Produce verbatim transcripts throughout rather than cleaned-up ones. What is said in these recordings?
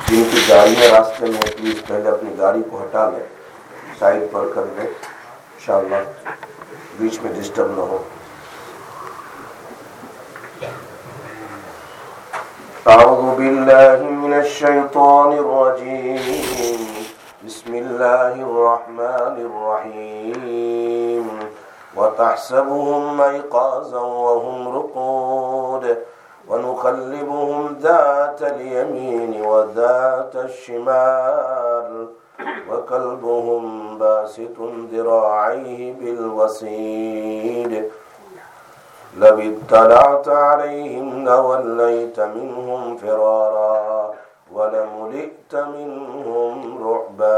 جن کی گاڑیاں راستے میں پلیز پہلے اپنی گاڑی کو ہٹا لیں، سائڈ پر کر دیں انشاءاللہ، بیچ میں ڈسٹرب نہ ہو۔ اعوذ باللہ من الشیطان الرجیم، بسم اللہ الرحمن الرحیم، وتحسبهم ایقاظا وهم رقود ونقلبهم ذات اليمين وذات الشمال وكلبهم باسط ذراعيه بالوصيد لو اطلعت عليهم لوليت منهم فرارا ولملئت منهم رعبا۔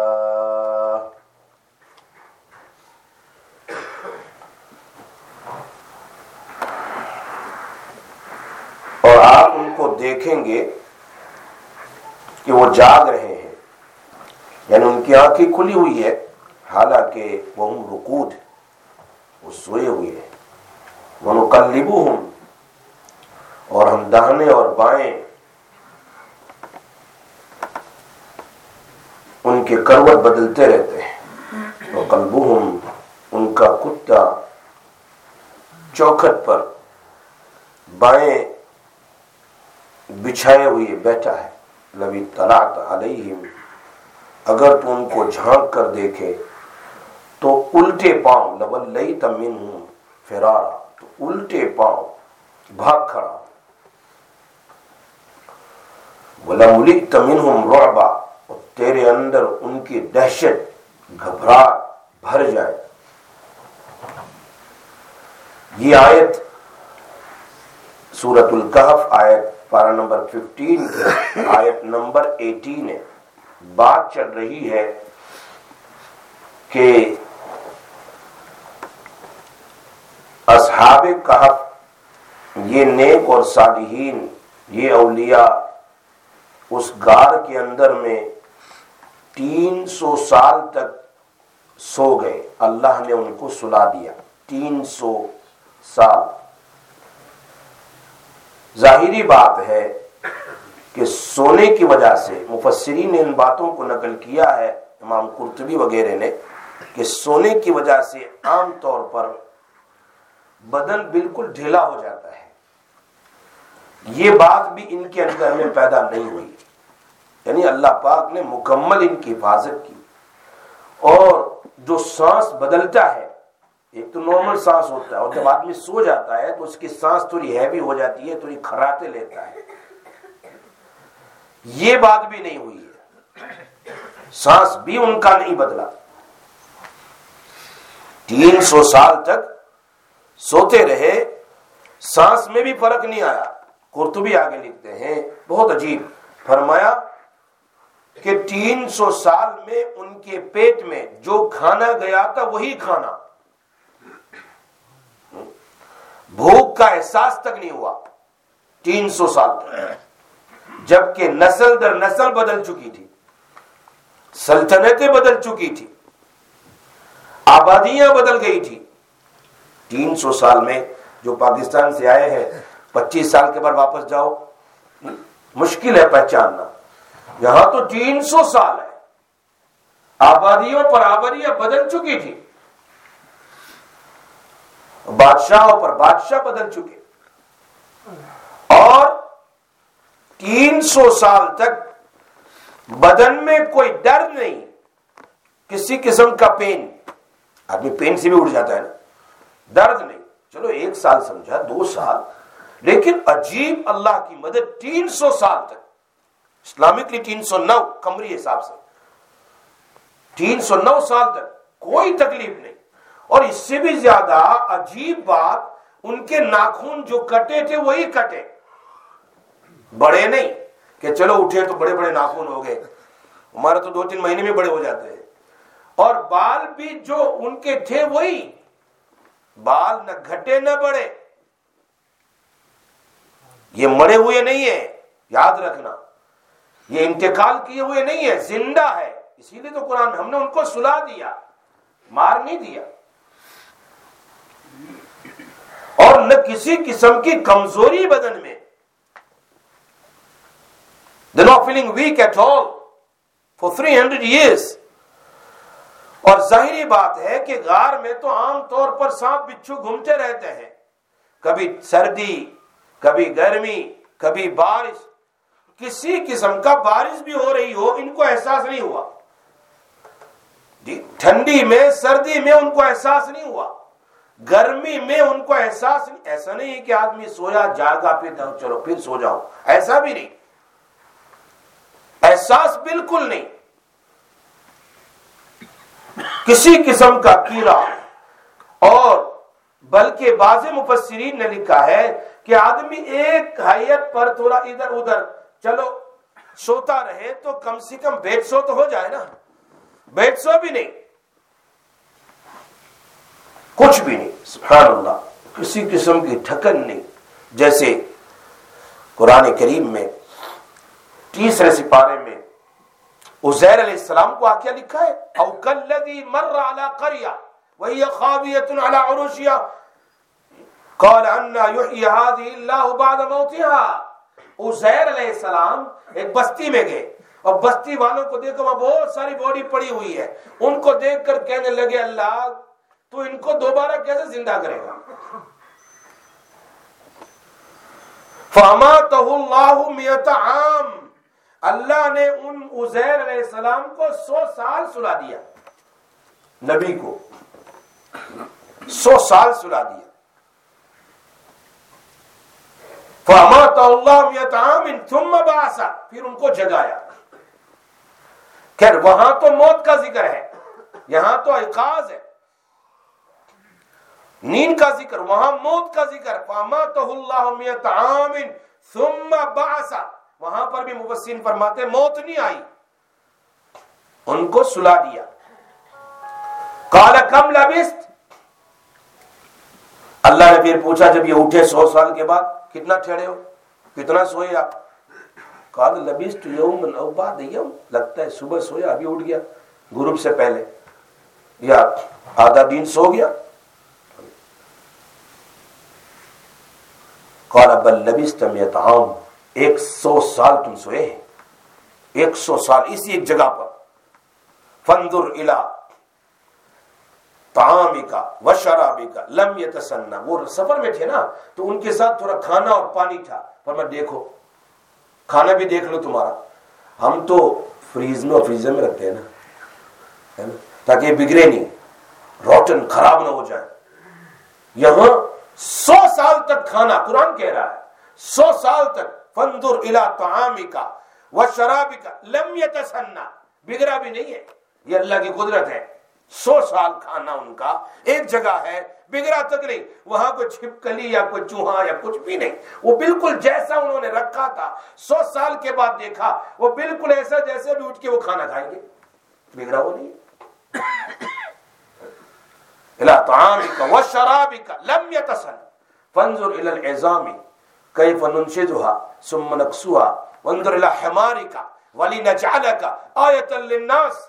اور آپ ان کو دیکھیں گے کہ وہ جاگ رہے ہیں، یعنی ان کی آنکھیں کھلی ہوئی ہے، حالانکہ وہ رقود، وہ سوئے ہوئے ہیں۔ وَنُقَلِّبُهُمْ، اور ہم داہنے اور بائیں ان کے کروٹ بدلتے رہتے ہیں۔ وَقَلْبُهُمْ، ان کا کتا چوکھٹ پر بائیں بچھائے ہوئے بیٹھا ہے۔ لَوِ اطَّلَعْتَ عَلَيْهِمْ، اگر تو ان کو جھانک کر دیکھے تو الٹے پاؤں، لَوَلَّيْتَ مِنْهُمْ فِرَارًا، تو الٹے پاؤں بھاگ کھڑا۔ وَلَمُلِئْتَ مِنْهُمْ رُعْبًا، اور تیرے اندر ان کی دہشت، گھبراہٹ بھر جائے۔ یہ آیت سورۃ الکہف آیت پارہ نمبر ففٹین کی آیت نمبر ایٹین ہے۔ بات چل رہی ہے کہ اصحاب کہف، یہ نیک اور صالحین، یہ اولیاء اس غار کے اندر میں تین سو سال تک سو گئے، اللہ نے ان کو سلا دیا تین سو سال۔ ظاہری بات ہے کہ سونے کی وجہ سے، مفسرین نے ان باتوں کو نقل کیا ہے، امام قرطبی وغیرہ نے، کہ سونے کی وجہ سے عام طور پر بدن بالکل ڈھیلا ہو جاتا ہے۔ یہ بات بھی ان کے اندر میں پیدا نہیں ہوئی، یعنی اللہ پاک نے مکمل ان کی حفاظت کی۔ اور جو سانس بدلتا ہے، ایک تو نارمل سانس ہوتا ہے، اور جب آدمی سو جاتا ہے تو اس کی سانس تھوڑی ہیوی ہو جاتی ہے، تھوڑی کھراتے لیتا ہے، یہ بات بھی نہیں ہوئی ہے، سانس بھی ان کا نہیں بدلا، تین سو سال تک سوتے رہے، سانس میں بھی فرق نہیں آیا۔ قرطبی آگے لکھتے ہیں بہت عجیب، فرمایا کہ تین سو سال میں ان کے پیٹ میں جو کھانا گیا تھا وہی کھانا، بھوک کا احساس تک نہیں ہوا تین سو سال تک، جبکہ نسل در نسل بدل چکی تھی، سلطنتیں بدل چکی تھی، آبادیاں بدل گئی تھی۔ تین سو سال میں جو پاکستان سے آئے ہیں، پچیس سال کے بعد واپس جاؤ مشکل ہے پہچاننا، یہاں تو تین سو سال ہے، آبادیوں پر آبادیاں بدل چکی تھی، بادشاہوں پر بادشاہ بدل چکے، اور تین سو سال تک بدن میں کوئی ڈر نہیں، کسی قسم کا پین، آدمی پین سے بھی اٹھ جاتا ہے نا، درد نہیں، چلو ایک سال سمجھا، دو سال، لیکن عجیب اللہ کی مدد، تین سو سال تک، اسلامکلی تین سو نو قمری حساب سے، تین سو نو سال تک کوئی تکلیف نہیں۔ اور اس سے بھی زیادہ عجیب بات، ان کے ناخن جو کٹے تھے وہی کٹے، بڑے نہیں کہ چلو اٹھے تو بڑے بڑے ناخن ہو گئے، ہمارے تو دو تین مہینے میں بڑے ہو جاتے ہیں۔ اور بال بھی جو ان کے تھے وہی، بال نہ گھٹے نہ بڑے، یہ مڑے ہوئے نہیں ہیں، یاد رکھنا، یہ انتقال کیے ہوئے نہیں ہیں، زندہ ہے، اسی لیے تو قرآن ہم نے ان کو سلا دیا، مار نہیں دیا۔ اور نہ کسی قسم کی کمزوری بدن میں، They're not feeling weak at all for three hundred years. اور ظاہری بات ہے کہ غار میں تو عام طور پر سانپ بچھو گھومتے رہتے ہیں، کبھی سردی، کبھی گرمی، کبھی بارش، کسی قسم کا بارش بھی ہو رہی ہو ان کو احساس نہیں ہوا جی، ٹھنڈی میں سردی میں ان کو احساس نہیں ہوا، گرمی میں ان کو احساس نہیں. ایسا نہیں ہے کہ آدمی سویا جاگا پھر چلو پھر سو جاؤ، ایسا بھی نہیں، احساس بالکل نہیں، کسی قسم کا کیڑا. اور بلکہ بعض مفسرین نے لکھا ہے کہ آدمی ایک حیت پر تھوڑا ادھر ادھر چلو سوتا رہے تو کم سے کم بیڈ سو تو ہو جائے نا، بیڈ سو بھی نہیں، کچھ بھی نہیں. سبحان اللہ، کسی قسم کی تھکن نہیں. جیسے قرآن کریم میں تیسرے سپارے میں عزیر علیہ السلام کو آ کیا لکھا ہے، او کالذی مر علی قریہ وہی خاویۃ علی عروشہا قال انا یحیی ہذہ اللہ بعد موتها. عزیر علیہ السلام ایک بستی میں گئے اور بستی والوں کو دیکھو وہاں بہت ساری باڈی پڑی ہوئی ہے، ان کو دیکھ کر کہنے لگے اللہ تو ان کو دوبارہ کیسے زندہ کرے گا؟ فاماتہ اللہ مئۃ عام، اللہ نے ان عزیر علیہ السلام کو سو سال سلا دیا، نبی کو سو سال سلا دیا. فاماتہ اللہ مئۃ عام ثم بعث، پھر ان کو جگایا. خیر وہاں تو موت کا ذکر ہے، یہاں تو ایقاظ ہے، نیند کا ذکر، وہاں موت کا ذکر. فاماتہ اللہ مئۃ عام ثم بعث، وہاں پر بھی مفسرین فرماتے موت نہیں آئی، ان کو سلا دیا. قال کم لبثت، اللہ نے پھر پوچھا جب یہ اٹھے سو سال کے بعد کتنا ٹھہرے ہو، کتنا سوئے آپ؟ قال لبثت یوما او بعد یوم، لگتا ہے صبح سویا ابھی اٹھ گیا، غروب سے پہلے، یا آدھا دن سو گیا. قال بل لبثت مئۃ عام، ایک سو سال تم سوئے ہیں، ایک سو سال اسی ایک جگہ پر. فانظر الی طعامک وشرابک لم یتسنہ، وہ سفر میں تھے نا تو ان کے ساتھ تھوڑا کھانا اور پانی تھا، پر میں دیکھو کھانا بھی دیکھ لو تمہارا، ہم تو فریز میں اور فریزر میں رکھتے ہیں نا تاکہ یہ بگڑے نہیں، روٹن خراب نہ ہو جائے. یہاں سو سال تک کھانا، قرآن کہہ رہا ہے سو سال تک. فانظر الی طعامک وشرابک لم یتسنہ، بگڑا بھی نہیں ہے، یہ اللہ کی قدرت ہے. سو سال کھانا ان کا ایک جگہ ہے، بگڑا تک نہیں، وہاں کوئی چھپکلی یا کوئی چوہا یا کچھ بھی نہیں، وہ بالکل جیسا انہوں نے رکھا تھا. سو سال کے بعد دیکھا وہ بالکل ایسا جیسے بھی اٹھ کے وہ کھانا کھائیں گے، بگڑا وہ نہیں. الی طعامک وشرابک لم یتسنہ فانظر الی العظام کیف ننشزها ثم نکسوها وانظر الی حمارک ولنجعلک آیۃ للناس.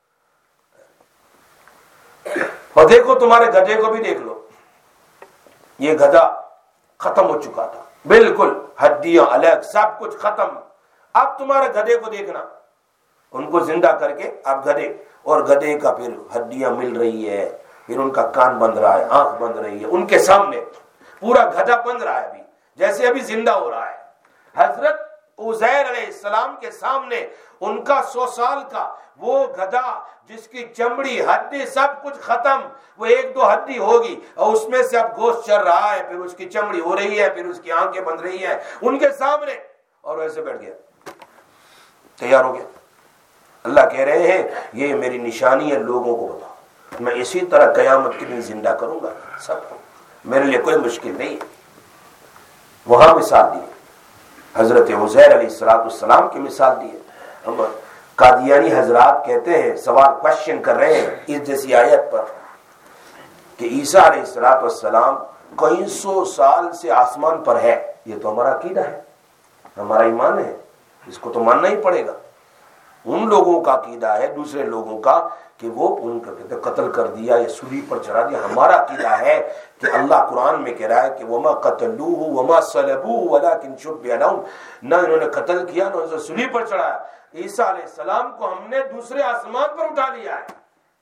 اور دیکھو تمہارے گدھے کو بھی دیکھ لو، یہ گدھا ختم ہو چکا تھا، بالکل ہڈیاں الگ سب کچھ ختم. اب تمہارے گدھے کو دیکھنا، ان کو زندہ کر کے اب گدھے، اور گدھے کا پھر ہڈیاں مل رہی ہے، پھر ان کا کان بند رہا ہے، آنکھ بند رہی ہے، ان کے سامنے پورا گدھا بند رہا ہے ابھی جیسے ابھی زندہ ہو رہا ہے. حضرت عزیر علیہ السلام کے سامنے ان کا سو سال کا وہ گدھا جس کی چمڑی ہڈی سب کچھ ختم، وہ ایک دو ہڈی ہوگی اور اس میں سے اب گوشت چل رہا ہے، پھر اس کی چمڑی ہو رہی ہے، پھر اس کی آنکھیں بند رہی ہیں ان کے سامنے، اور ویسے بیٹھ گیا، تیار ہو گیا. اللہ کہہ رہے ہیں یہ میری نشانی ہے، لوگوں کو بتاؤ، میں اسی طرح قیامت کے دن زندہ کروں گا سب کو، میرے لیے کوئی مشکل نہیں ہے. وہاں مثال دی حضرت عزیر علیہ السلام کی مثال دی ہے. ہم قادیانی حضرات کہتے ہیں، سوال کوشچن کر رہے ہیں اس جیسی آیت پر کہ عیسیٰ علیہ السلام کئی سو سال سے آسمان پر ہے. یہ تو ہمارا عقیدہ ہے، ہمارا ایمان ہے، اس کو تو ماننا ہی پڑے گا. ان لوگوں کا عقیدہ ہے دوسرے لوگوں کا کہ وہ ان کا کہتے قتل کر دیا یا سولی پر چڑھا دیا. ہمارا عقیدہ ہے کہ اللہ قرآن میں کہہ رہا ہے کہ وما قتلوه وما صلبوه ولكن شبه لهم, نہ انہوں نے قتل کیا نہ انہوں نے سولی پر چڑھایا. عیسیٰ علیہ السلام کو ہم نے دوسرے آسمان پر اٹھا لیا ہے,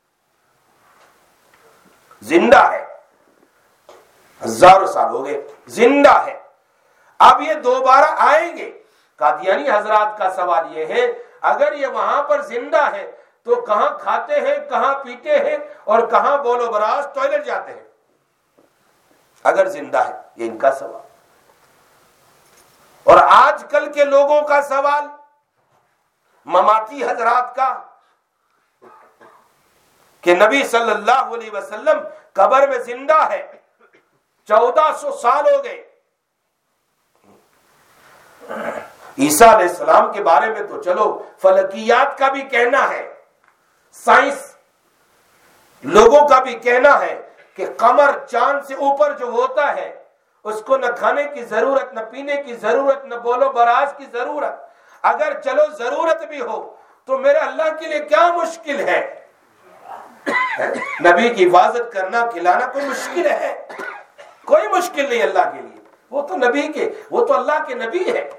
زندہ ہے, ہزاروں سال ہو گئے زندہ ہے. اب یہ دوبارہ آئیں گے. قادیانی حضرات کا سوال یہ ہے اگر یہ وہاں پر زندہ ہے تو کہاں کھاتے ہیں, کہاں پیتے ہیں اور کہاں بول و براز ٹوائلٹ جاتے ہیں اگر زندہ ہے؟ یہ ان کا سوال. اور آج کل کے لوگوں کا سوال مماتی حضرات کا کہ نبی صلی اللہ علیہ وسلم قبر میں زندہ ہے, چودہ سو سال ہو گئے. عیسیٰ علیہ السلام کے بارے میں تو چلو فلکیات کا بھی کہنا ہے, سائنس لوگوں کا بھی کہنا ہے کہ قمر چاند سے اوپر جو ہوتا ہے اس کو نہ کھانے کی ضرورت, نہ پینے کی ضرورت, نہ بولو براز کی ضرورت. اگر چلو ضرورت بھی ہو تو میرے اللہ کے لیے کیا مشکل ہے؟ نبی کی حفاظت کرنا, کھلانا کوئی مشکل ہے؟ کوئی مشکل نہیں اللہ کے لیے. وہ تو نبی کے, وہ تو اللہ کے نبی ہے.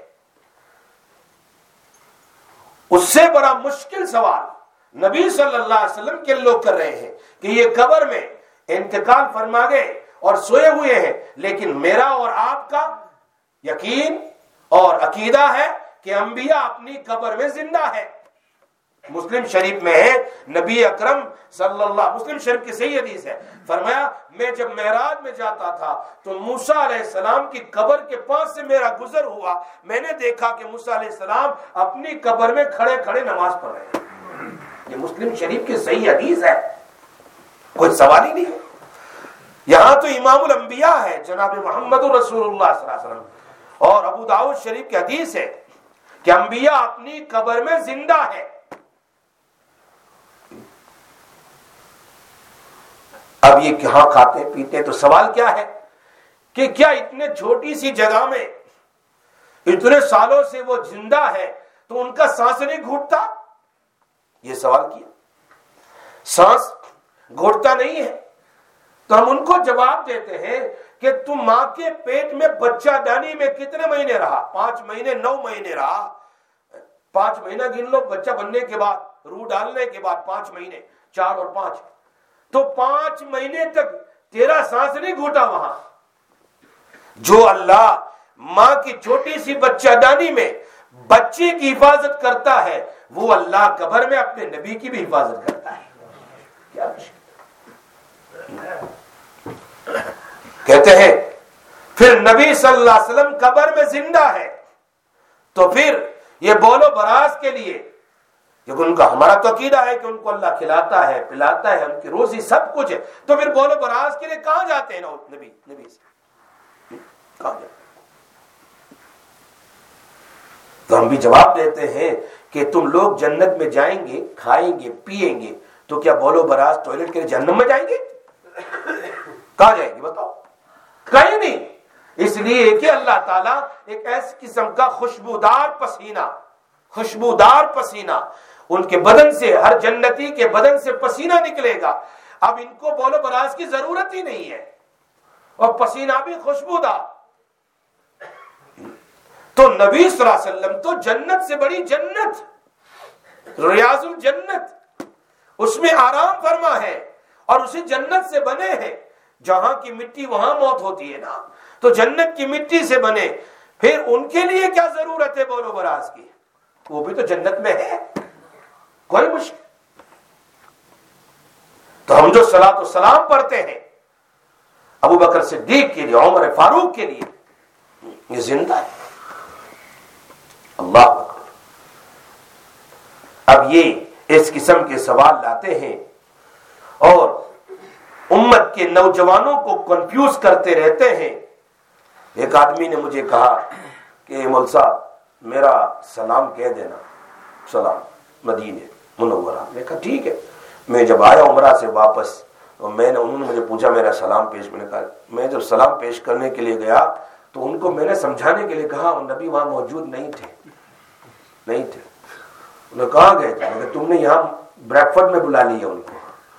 اس سے بڑا مشکل سوال نبی صلی اللہ علیہ وسلم کے لوگ کر رہے ہیں کہ یہ قبر میں انتقال فرما گئے اور سوئے ہوئے ہیں, لیکن میرا اور آپ کا یقین اور عقیدہ ہے کہ انبیاء اپنی قبر میں زندہ ہے. مسلم شریف میں ہے نبی اکرم صلی اللہ, مسلم شریف کی صحیح حدیث ہے, فرمایا میں جب معراج میں جاتا تھا تو موسیٰ علیہ السلام کی قبر کے پاس سے میرا گزر ہوا, میں نے دیکھا کہ موسیٰ علیہ السلام اپنی قبر میں کھڑے کھڑے نماز پڑھ رہے ہیں. یہ مسلم شریف کی صحیح حدیث ہے, کوئی سوال ہی نہیں. یہاں تو امام الانبیاء ہے جناب محمد رسول اللہ صلی اللہ علیہ وسلم, اور ابو داؤد شریف کی حدیث ہے کہ انبیاء اپنی قبر میں زندہ ہے. اب یہ کہاں کھاتے پیتے, تو سوال کیا ہے کہ کیا اتنے چھوٹی سی جگہ میں اتنے سالوں سے وہ زندہ ہے تو ان کا سانس نہیں گھٹتا؟ یہ سوال کیا. سانس گھٹتا نہیں ہے تو ہم ان کو جواب دیتے ہیں کہ تم ماں کے پیٹ میں بچہ دانی میں کتنے مہینے رہا؟ پانچ مہینے, نو مہینے رہا. پانچ مہینہ گن لو, بچہ بننے کے بعد, روح ڈالنے کے بعد پانچ مہینے, چار اور پانچ, تو پانچ مہینے تک تیرا سانس نہیں گھوٹا وہاں. جو اللہ ماں کی چھوٹی سی بچہ دانی میں بچے کی حفاظت کرتا ہے وہ اللہ قبر میں اپنے نبی کی بھی حفاظت کرتا ہے. کیا کہتے ہیں پھر نبی صلی اللہ علیہ وسلم قبر میں زندہ ہے تو پھر یہ بولو براز کے لیے, کیونکہ ان کا ہمارا تو عقیدہ ہے کہ ان کو اللہ کھلاتا ہے پلاتا ہے, ان کی روزی سب کچھ ہے, تو پھر بولو براز کے لیے کہاں جاتے ہیں نبی نبی سے کہاں جاتے؟ تو ہم بھی جواب دیتے ہیں کہ تم لوگ جنت میں جائیں گے, کھائیں گے, پیئیں گے, تو کیا بولو براز ٹوائلٹ کے لیے جہنم میں جائیں گے؟ کہاں جائیں گے بتاؤ؟ کہیں نہیں. اس لیے کہ اللہ تعالیٰ ایک ایسی قسم کا خوشبودار پسینہ, خوشبودار پسینہ ان کے بدن سے, ہر جنتی کے بدن سے پسینہ نکلے گا. اب ان کو بولو براز کی ضرورت ہی نہیں ہے, اور پسینہ بھی خوشبودار. تو نبی صلی اللہ علیہ وسلم تو جنت سے بڑی جنت, ریاض الجنت, اس میں آرام فرما ہے, اور اسی جنت سے بنے ہیں. جہاں کی مٹی وہاں موت ہوتی ہے نا, تو جنت کی مٹی سے بنے, پھر ان کے لیے کیا ضرورت ہے بولو براز کی؟ وہ بھی تو جنت میں ہے, کوئی مشکل. تو ہم جو صلاۃ و سلام پڑھتے ہیں ابو بکر صدیق کے لیے, عمر فاروق کے لیے, یہ زندہ ہے. اللہ اکبر. اب یہ اس قسم کے سوال لاتے ہیں اور امت کے نوجوانوں کو کنفیوز کرتے رہتے ہیں. ایک آدمی نے مجھے کہا کہ مول صاحب میرا سلام کہہ دینا, سلام مدینے منورہ. میں کہا ٹھیک ہے. میں جب آیا عمرہ سے واپس تو میں نے, انہوں نے مجھے پوچھا میرا سلام پیش, میں نے کہا, میں جب سلام پیش کرنے کے لیے گیا تو ان کو میں نے سمجھانے کے لیے کہا, نبی وہاں موجود نہیں تھے, نہیں تھے. انہوں نے کہاں گئے تھے؟ کہ تم نے یہاں بریکفاسٹ میں بلا لیا ان کو.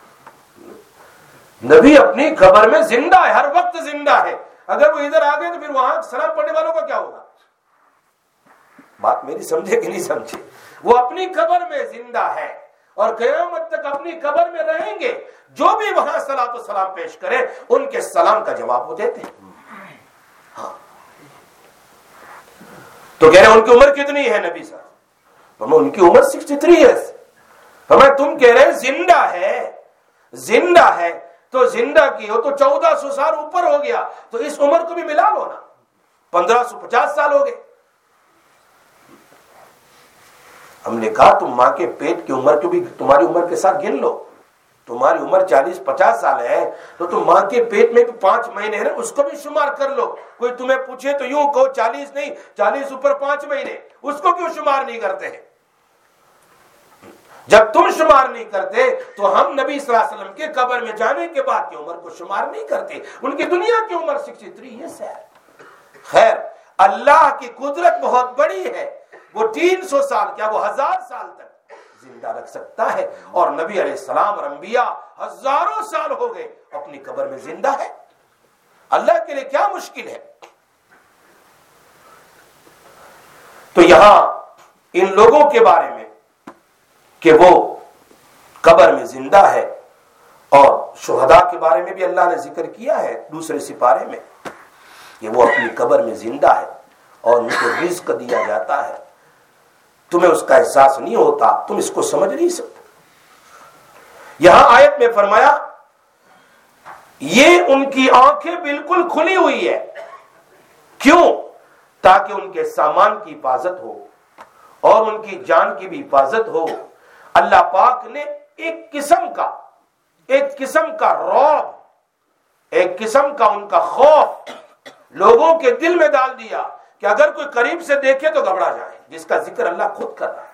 نبی اپنی قبر میں زندہ ہے، ہر وقت زندہ ہے. اگر وہ ادھر آ گئے تو پھر وہاں سلام پڑھنے والوں کا کیا ہوگا؟ بات میری سمجھے کہ نہیں سمجھے؟ وہ اپنی قبر میں زندہ ہے اور قیامت تک اپنی قبر میں رہیں گے. جو بھی وہاں صلاۃ و سلام پیش کرے ان کے سلام کا جواب وہ دیتے ہیں. ہاں. تو کہہ رہے ہیں ان کی عمر کتنی ہے نبی صاحب؟ فرمایا ان کی عمر سکسٹی تھری ایئرس. فرمایا تم کہہ رہے ہیں زندہ ہے، زندہ ہے تو زندہ کی ہو تو چودہ سو سال اوپر ہو گیا، تو اس عمر کو بھی ملا لو نا، پندرہ سو پچاس سال ہو گئے. ہم نے کہا تم ماں کے پیٹ کی عمر کو بھی تمہاری عمر کے ساتھ گن لو. تمہاری عمر چالیس پچاس سال ہے تو تم ماں کے پیٹ میں بھی پانچ مہینے ہیں اس کو بھی شمار کر لو. کوئی تمہیں پوچھے تو یوں کہو چالیس نہیں، چالیس اوپر پانچ مہینے، اس کو کیوں شمار نہیں کرتے ہیں؟ جب تم شمار نہیں کرتے تو ہم نبی صلی اللہ علیہ وسلم کے قبر میں جانے کے بعد کی عمر کو شمار نہیں کرتے. ان کی دنیا کی عمر سکسٹی تھری ایئرس ہے. خیر، اللہ کی قدرت بہت بڑی ہے، وہ تین سو سال کیا وہ ہزار سال تک زندہ رکھ سکتا ہے. اور نبی علیہ السلام اور انبیاء ہزاروں سال ہو گئے اپنی قبر میں زندہ ہے. اللہ کے لیے کیا مشکل ہے؟ تو یہاں ان لوگوں کے بارے میں کہ وہ قبر میں زندہ ہے، اور شہداء کے بارے میں بھی اللہ نے ذکر کیا ہے دوسرے سپارے میں کہ وہ اپنی قبر میں زندہ ہے اور ان کو رزق دیا جاتا ہے. تمہیں اس کا احساس نہیں ہوتا، تم اس کو سمجھ نہیں سکتے. یہاں آیت میں فرمایا یہ ان کی آنکھیں بالکل کھلی ہوئی ہے. کیوں؟ تاکہ ان کے سامان کی حفاظت ہو اور ان کی جان کی بھی حفاظت ہو. اللہ پاک نے ایک قسم کا ایک قسم کا رعب، ایک قسم کا ان کا خوف لوگوں کے دل میں ڈال دیا کہ اگر کوئی قریب سے دیکھے تو گھبرا جائے، جس کا ذکر اللہ خود کر رہا ہے.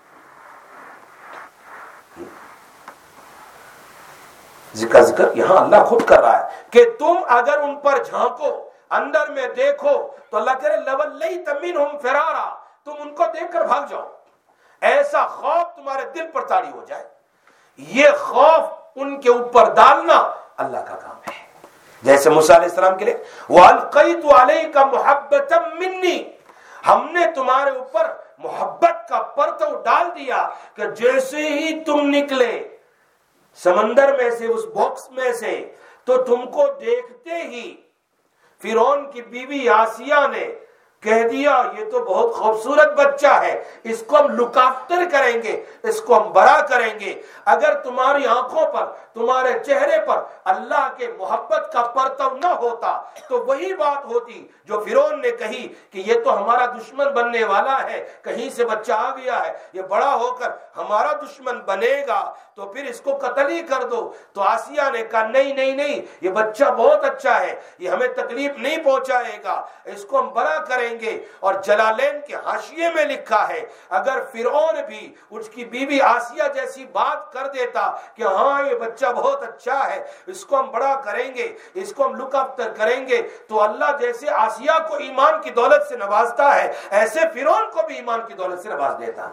ذکر ذکر یہاں اللہ خود کر رہا ہے کہ تم اگر ان پر جھانکو، اندر میں دیکھو تو اللہ کہہ رہے لَوَلَّيْتَ مِنْهُمْ فِرَارًا، تم ان کو دیکھ کر بھاگ جاؤ. ایسا خوف تمہارے دل پر طاری ہو جائے. یہ خوف ان کے اوپر ڈالنا اللہ کا کام ہے. جیسے موسیٰ علیہ السلام کے لیے وَأَلْقَيْتُ عَلَيْكَ مُحَبَّةً مِّنِّي، ہم نے تمہارے اوپر محبت کا پرتو ڈال دیا کہ جیسے ہی تم نکلے سمندر میں سے، اس باکس میں سے، تو تم کو دیکھتے ہی فرعون کی بیوی آسیہ نے کہہ دیا یہ تو بہت خوبصورت بچہ ہے، اس کو ہم لک آفٹر کریں گے، اس کو ہم بڑا کریں گے. اگر تمہاری آنکھوں پر، تمہارے چہرے پر اللہ کے محبت کا پرتو نہ ہوتا تو وہی بات ہوتی جو فرعون نے کہی کہ یہ تو ہمارا دشمن بننے والا ہے، کہیں سے بچہ آ گیا ہے، یہ بڑا ہو کر ہمارا دشمن بنے گا تو پھر اس کو قتل ہی کر دو. تو آسیہ نے کہا نہیں نہیں نہیں، یہ بچہ بہت اچھا ہے، یہ ہمیں تکلیف نہیں پہنچائے گا، اس کو ہم بڑا کریں گے. اور جلالین کے حاشیے میں لکھا ہے اگر فرعون بھی اس کی بیوی آسیہ جیسی بات کر دیتا کہ ہاں یہ بچہ بہت اچھا ہے، اس کو ہم بڑا کریں گے، اس کو ہم لک آفٹر کریں گے، تو اللہ جیسے آسیہ کو ایمان کی دولت سے نوازتا ہے ایسے فرعون کو بھی ایمان کی دولت سے نواز دیتا.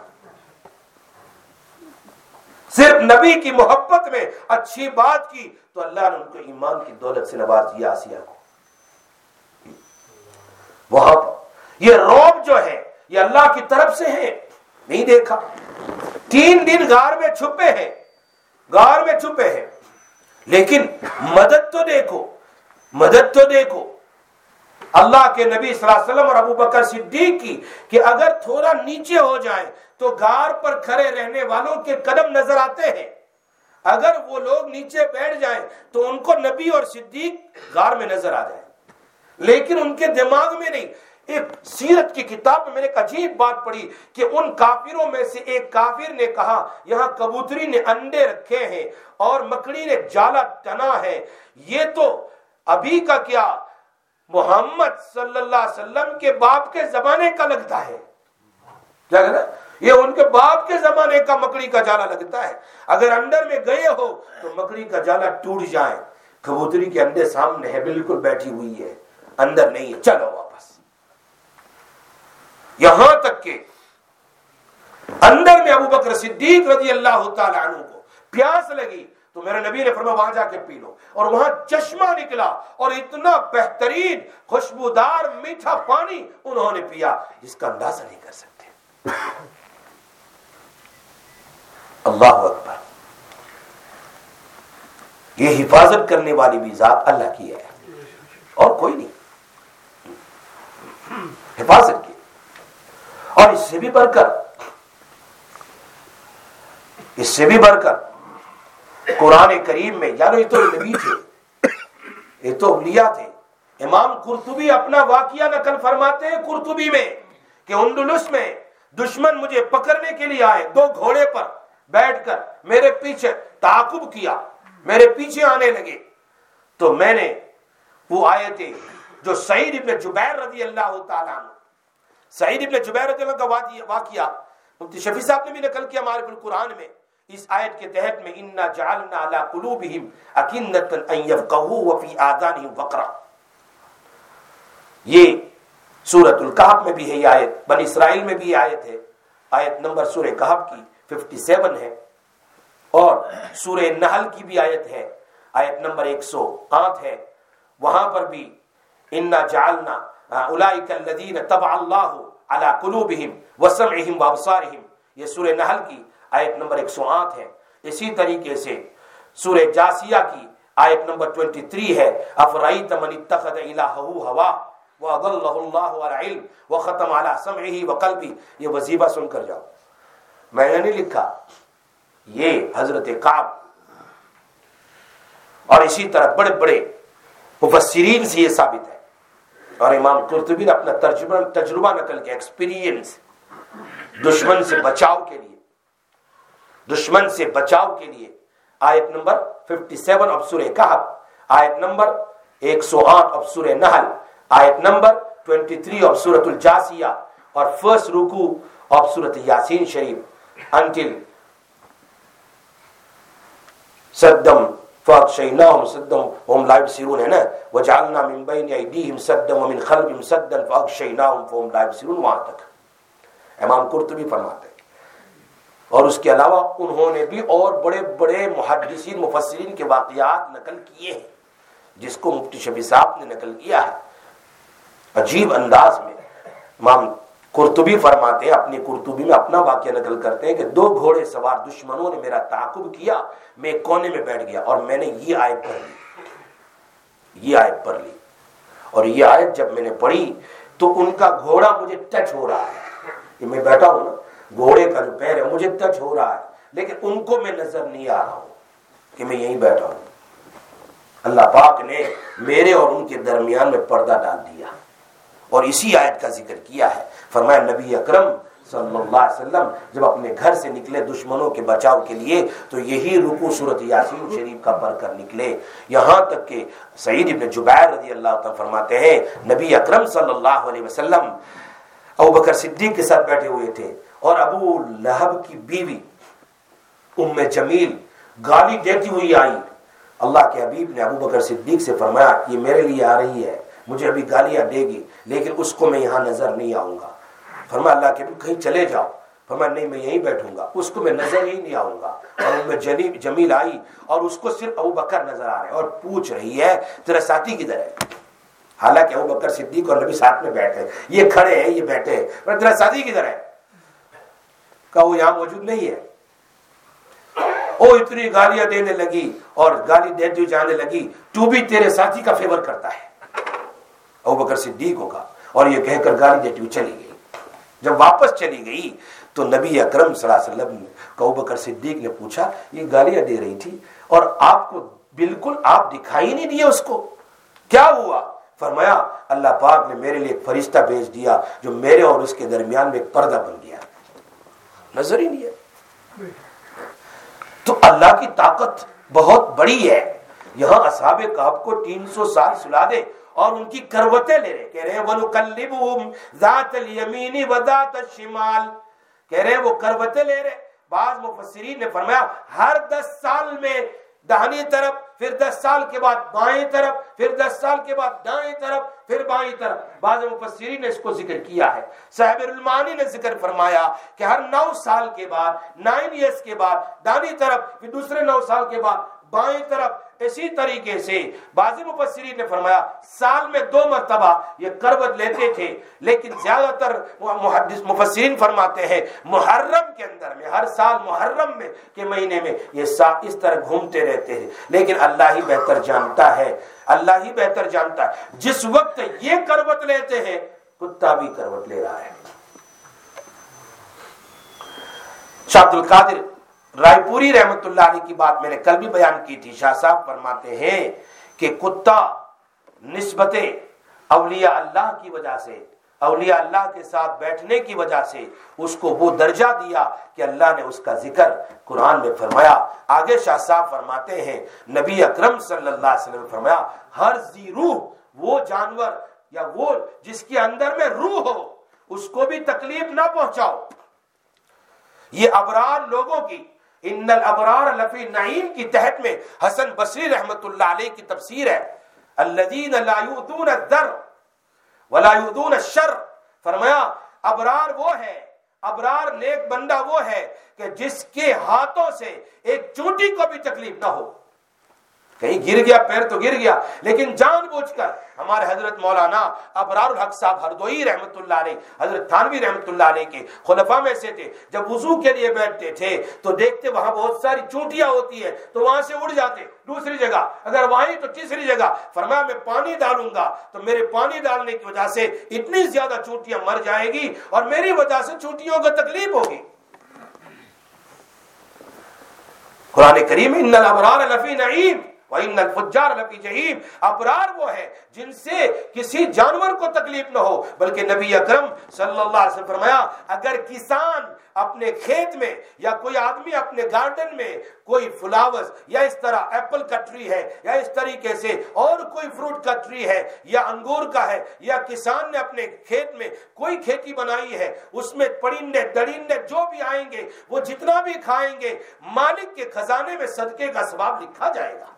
صرف نبی کی محبت میں اچھی بات کی تو اللہ نے ان کو ایمان کی دولت سے نواز دیا. آسیہ کو وہاں پر یہ رعب جو ہے یہ اللہ کی طرف سے ہے. نہیں دیکھا، تین دن غار میں چھپے ہیں، غار میں چھپے ہیں، لیکن مدد تو دیکھو، مدد تو دیکھو اللہ کے نبی صلی اللہ علیہ وسلم اور ابو بکر صدیق کی کہ اگر تھوڑا نیچے ہو جائیں تو غار پر کھڑے رہنے والوں کے قدم نظر آتے ہیں. اگر وہ لوگ نیچے بیٹھ جائیں تو ان کو نبی اور صدیق غار میں نظر آ جائیں، لیکن ان کے دماغ میں نہیں. ایک سیرت کی کتاب میں میں نے ایک عجیب بات پڑھی کہ ان کافروں میں سے ایک کافر نے کہا یہاں کبوتری نے انڈے رکھے ہیں اور مکڑی نے جالا تنا ہے، یہ تو ابھی کا کیا محمد صلی اللہ علیہ وسلم کے باپ کے زمانے کا لگتا ہے. کیا کہنا؟ یہ ان کے باپ کے زمانے کا مکڑی کا جالا لگتا ہے. اگر اندر میں گئے ہو تو مکڑی کا جالا ٹوٹ جائے. کبوتری کے انڈے سامنے ہے، بالکل بیٹھی ہوئی ہے، اندر نہیں ہے، چلو واپس. یہاں تک کہ اندر میں ابو بکر صدیق رضی اللہ تعالی عنہ کو پیاس لگی تو میرے نبی نے فرمایا وہاں جا کے پی لو، اور وہاں چشمہ نکلا اور اتنا بہترین خوشبودار میٹھا پانی انہوں نے پیا جس کا اندازہ نہیں کر سکتے۔ اللہ اکبر۔ یہ حفاظت کرنے والی بھی ذات اللہ کی ہے اور کوئی نہیں، حفاظت کی۔ اور اس سے بھی بڑھ کر اس سے بھی بڑھ کر قرآن کریم میں، یعنی یہ تو نبی تھے، یہ تو اولیاء تھے۔ امام قرطبی اپنا واقعہ نقل فرماتے ہیں قرطبی میں کہ اندلس میں دشمن مجھے پکڑنے کے لیے آئے، دو گھوڑے پر بیٹھ کر میرے پیچھے تعاقب کیا، میرے پیچھے آنے لگے، تو میں نے وہ آیتیں جو سعید ابن جبیر رضی اللہ تعالیٰ عنہ، سعید ابن جبیر رضی اللہ کا واقعہ مفتی شفیع صاحب نے بھی نقل کیا معارف القرآن میں، اس آیت کے تحت میں انا جعلنا علی قلوبہم اکنۃ ان یفقہوا وفی آذانہم وقرا، یہ سورۃ الکہف میں بھی ہے یہ آیت، بنی اسرائیل میں بھی یہ آیت ہے، آیت نمبر سورہ کہف کی سپن ہے، اور سورہ نحل کی بھی آیت ہے، آیت نمبر ایک سو آٹھ ہے، وہاں پر بھی انا جعلنا اولئک الذین طبع اللہ علی قلوبہم وسمعہم وابصارہم، یہ سورہ نحل کی آیت نمبر ایک سو آٹھ ہے۔ اسی طریقے سے سورہ جاسیہ کی آیت نمبر تیئیس ہے، افرائیت من اتخذ الہہ ہوا وَأَضَلَّهُ اللَّهُ عَلَى عِلْمٍ وَخَتَمَ عَلَى سَمْعِهِ وَقَلْبِهِ، یہ وظیفہ سن کر جاؤ، میں نے نہیں لکھا، یہ حضرت کعب اور اسی طرح بڑے بڑے مفسرین سے یہ ثابت ہے، اور امام قرطبی نے اپنا ترجمہ تجربہ نقل کیا، ایکسپیرینس، دشمن سے بچاؤ کے لیے، دشمن سے بچاؤ کے لیے آیت نمبر سپن آف سورہ کہف، آیت نمبر ایک سو آٹھ آف سورہ نحل، آیت نمبر تیئیس آف سورۃ الجاسیہ، اور فرسٹ رکوع آف سورۃ یاسین شریف، انٹل صدم فاغشیناہم صدم وہم لا یبصرون، ہے نا، وجعلنا من بین ایدیہم صدم ومن خلفہم صدم فاغشیناہم فہم لا یبصرون، وہاں تک امام قرطبی فرماتے ہیں۔ اور اس کے علاوہ انہوں نے بھی اور بڑے بڑے محدثین مفسرین کے واقعات نقل کیے ہیں، جس کو مفتی شفیع صاحب نے نقل کیا ہے عجیب انداز میں۔ امام قرطبی فرماتے ہیں، اپنی قرطبی میں اپنا واقعہ نقل کرتے ہیں کہ دو گھوڑے سوار دشمنوں نے میرا تعاقب کیا، میں ایک کونے میں بیٹھ گیا اور میں نے یہ آیت پڑھ لی، یہ آیت پڑھ لی، اور یہ آیت جب میں نے پڑھی تو ان کا گھوڑا مجھے ٹچ ہو رہا ہے، یہ میں بیٹھا ہوں نا، گھوڑے کا جو پیر ہے مجھے ٹچ ہو رہا ہے، لیکن ان کو میں نظر نہیں آ رہا ہوں کہ میں یہیں بیٹھا ہوں۔ اللہ پاک نے میرے اور ان کے درمیان میں پردہ ڈال دیا، اور اسی آیت کا ذکر کیا ہے، فرمایا نبی اکرم صلی اللہ علیہ وسلم جب اپنے گھر سے نکلے دشمنوں کے بچاؤ کے لیے تو یہی رکوع سورۃ یاسین شریف کا پڑھ کر نکلے، یہاں تک کہ سعید ابن جبیر رضی اللہ تعالیٰ فرماتے ہیں نبی اکرم صلی اللہ علیہ وسلم ابو بکر صدیق کے ساتھ بیٹھے ہوئے تھے، اور ابو لہب کی بیوی ام جمیل گالی دیتی ہوئی آئی، اللہ کے حبیب نے ابو بکر صدیق سے فرمایا یہ میرے لیے آ رہی ہے، مجھے ابھی گالیاں دے گی لیکن اس کو میں یہاں نظر نہیں آؤں گا، فرمایا اللہ کے حبیب کہیں چلے جاؤ، فرمایا نہیں میں یہیں بیٹھوں گا، اس کو میں نظر ہی نہیں آؤں گا، اور ام جمیل آئی اور اس کو صرف ابو بکر نظر آ رہے اور پوچھ رہی ہے تیرا ساتھی کدھر ہے، حالانکہ ابو بکر صدیق اور نبی ساتھ میں بیٹھے، یہ کھڑے ہیں یہ بیٹھے ہیں، پر تیرا ساتھی کدھر ہے، کہا وہ یہاں موجود نہیں ہے، وہ اتنی گالیاں دینے لگی اور گالی دیتے ہوئے جانے لگی تو بھی تیرے ساتھی کا فیور کرتا ہے، ابو بکر صدیق ہوگا، اور یہ کہہ کر گالی دیتی ہوئی چلی گئی۔ جب واپس چلی گئی تو نبی اکرم صلی اللہ علیہ وسلم نے ابو بکر صدیق نے پوچھا یہ گالیاں دے رہی تھی اور آپ کو بالکل آپ دکھائی نہیں دیے اس کو، کیا ہوا؟ فرمایا اللہ پاک نے میرے لیے ایک فرشتہ بھیج دیا جو میرے اور اس کے درمیان میں ایک پردہ بن گیا، نظر ہی نہیں ہے۔ تو اللہ کی طاقت بہت بڑی ہے، یہاں اصحاب کہف کو تین سو سال سلا دے اور ان کی کروٹیں لے رہے، کہہ رہے ہیں وَنُقَلِّبُهُمْ ذَاتَ الْيَمِينِ وَذَاتَ الشِّمَالِ، کہہ رہے ہیں وہ کروٹیں لے رہے۔ بعض مفسرین نے فرمایا ہر دس سال میں داہنی طرف، پھر دس سال کے بعد بائیں طرف، پھر دس سال کے بعد دائیں طرف، پھر بائیں طرف. بعض مفسرین نے اس کو ذکر کیا ہے. صاحب المعانی نے ذکر فرمایا کہ ہر نو سال کے بعد, نائن ایئرس کے بعد دانی طرف, پھر دوسرے نو سال کے بعد بائیں طرف. اسی طریقے سے بعض مفسرین نے فرمایا سال میں دو مرتبہ یہ کروٹ لیتے تھے, لیکن زیادہ تر محدث مفسرین فرماتے ہیں محرم کے اندر میں, ہر سال محرم میں کے مہینے میں یہ ساتھ اس طرح گھومتے رہتے ہیں. لیکن اللہ ہی بہتر جانتا ہے, اللہ ہی بہتر جانتا ہے. جس وقت یہ کروٹ لیتے ہیں کتا بھی کروٹ لے رہا ہے. شاہ عبد القادر رائے پوری رحمت اللہ علیہ کی بات میں نے کل بھی بیان کی تھی. شاہ صاحب فرماتے ہیں کہ کتا نسبت اولیاء اللہ کی وجہ سے, اولیاء اللہ کے ساتھ بیٹھنے کی وجہ سے اس کو وہ درجہ دیا کہ اللہ نے اس کا ذکر قرآن میں فرمایا. آگے شاہ صاحب فرماتے ہیں نبی اکرم صلی اللہ علیہ وسلم نے فرمایا ہر ذی روح, وہ جانور یا وہ جس کے اندر میں روح ہو اس کو بھی تکلیف نہ پہنچاؤ. یہ ابرار لوگوں کی ان الابرار لفی نعیم کی تحت میں حسن بصری رحمت اللہ علیہ کی تفسیر ہے الذین لا یؤذون الضر ولا یؤذون الشر. فرمایا ابرار وہ ہے, ابرار نیک بندہ وہ ہے کہ جس کے ہاتھوں سے ایک چونٹی کو بھی تکلیف نہ ہو. کہیں گر گیا پیر تو گر گیا, لیکن جان بوجھ کر. ہمارے حضرت مولانا ابرار الحق صاحب ہردوئی رحمت اللہ علیہ, حضرت تھانوی رحمت اللہ علیہ کے خلفاء میں سے تھے. جب وضو کے لیے بیٹھتے تھے تو دیکھتے وہاں بہت ساری چونٹیاں ہوتی ہیں تو وہاں سے اڑ جاتے دوسری جگہ, اگر وہیں تو تیسری جگہ. فرمایا میں پانی ڈالوں گا تو میرے پانی ڈالنے کی وجہ سے اتنی زیادہ چونٹیاں مر جائے گی اور میری وجہ سے چونٹیوں کو تکلیف ہوگی. قرآن کریم ان الابرار لفی نعیم وَإِنَّ الْفُجَّارَ لَفِي جَحِيمٍ. ابرار وہ ہے جن سے کسی جانور کو تکلیف نہ ہو. بلکہ نبی اکرم صلی اللہ علیہ وسلم فرمایا اگر کسان اپنے کھیت میں یا کوئی آدمی اپنے گارڈن میں کوئی فلاورز یا اس طرح ایپل کا ٹری ہے یا اس طریقے سے اور کوئی فروٹ کا ٹری ہے یا انگور کا ہے, یا کسان نے اپنے کھیت میں کوئی کھیتی بنائی ہے, اس میں پرندے درندے جو بھی آئیں گے وہ جتنا بھی کھائیں گے مالک کے خزانے میں صدقے کا ثواب لکھا جائے گا.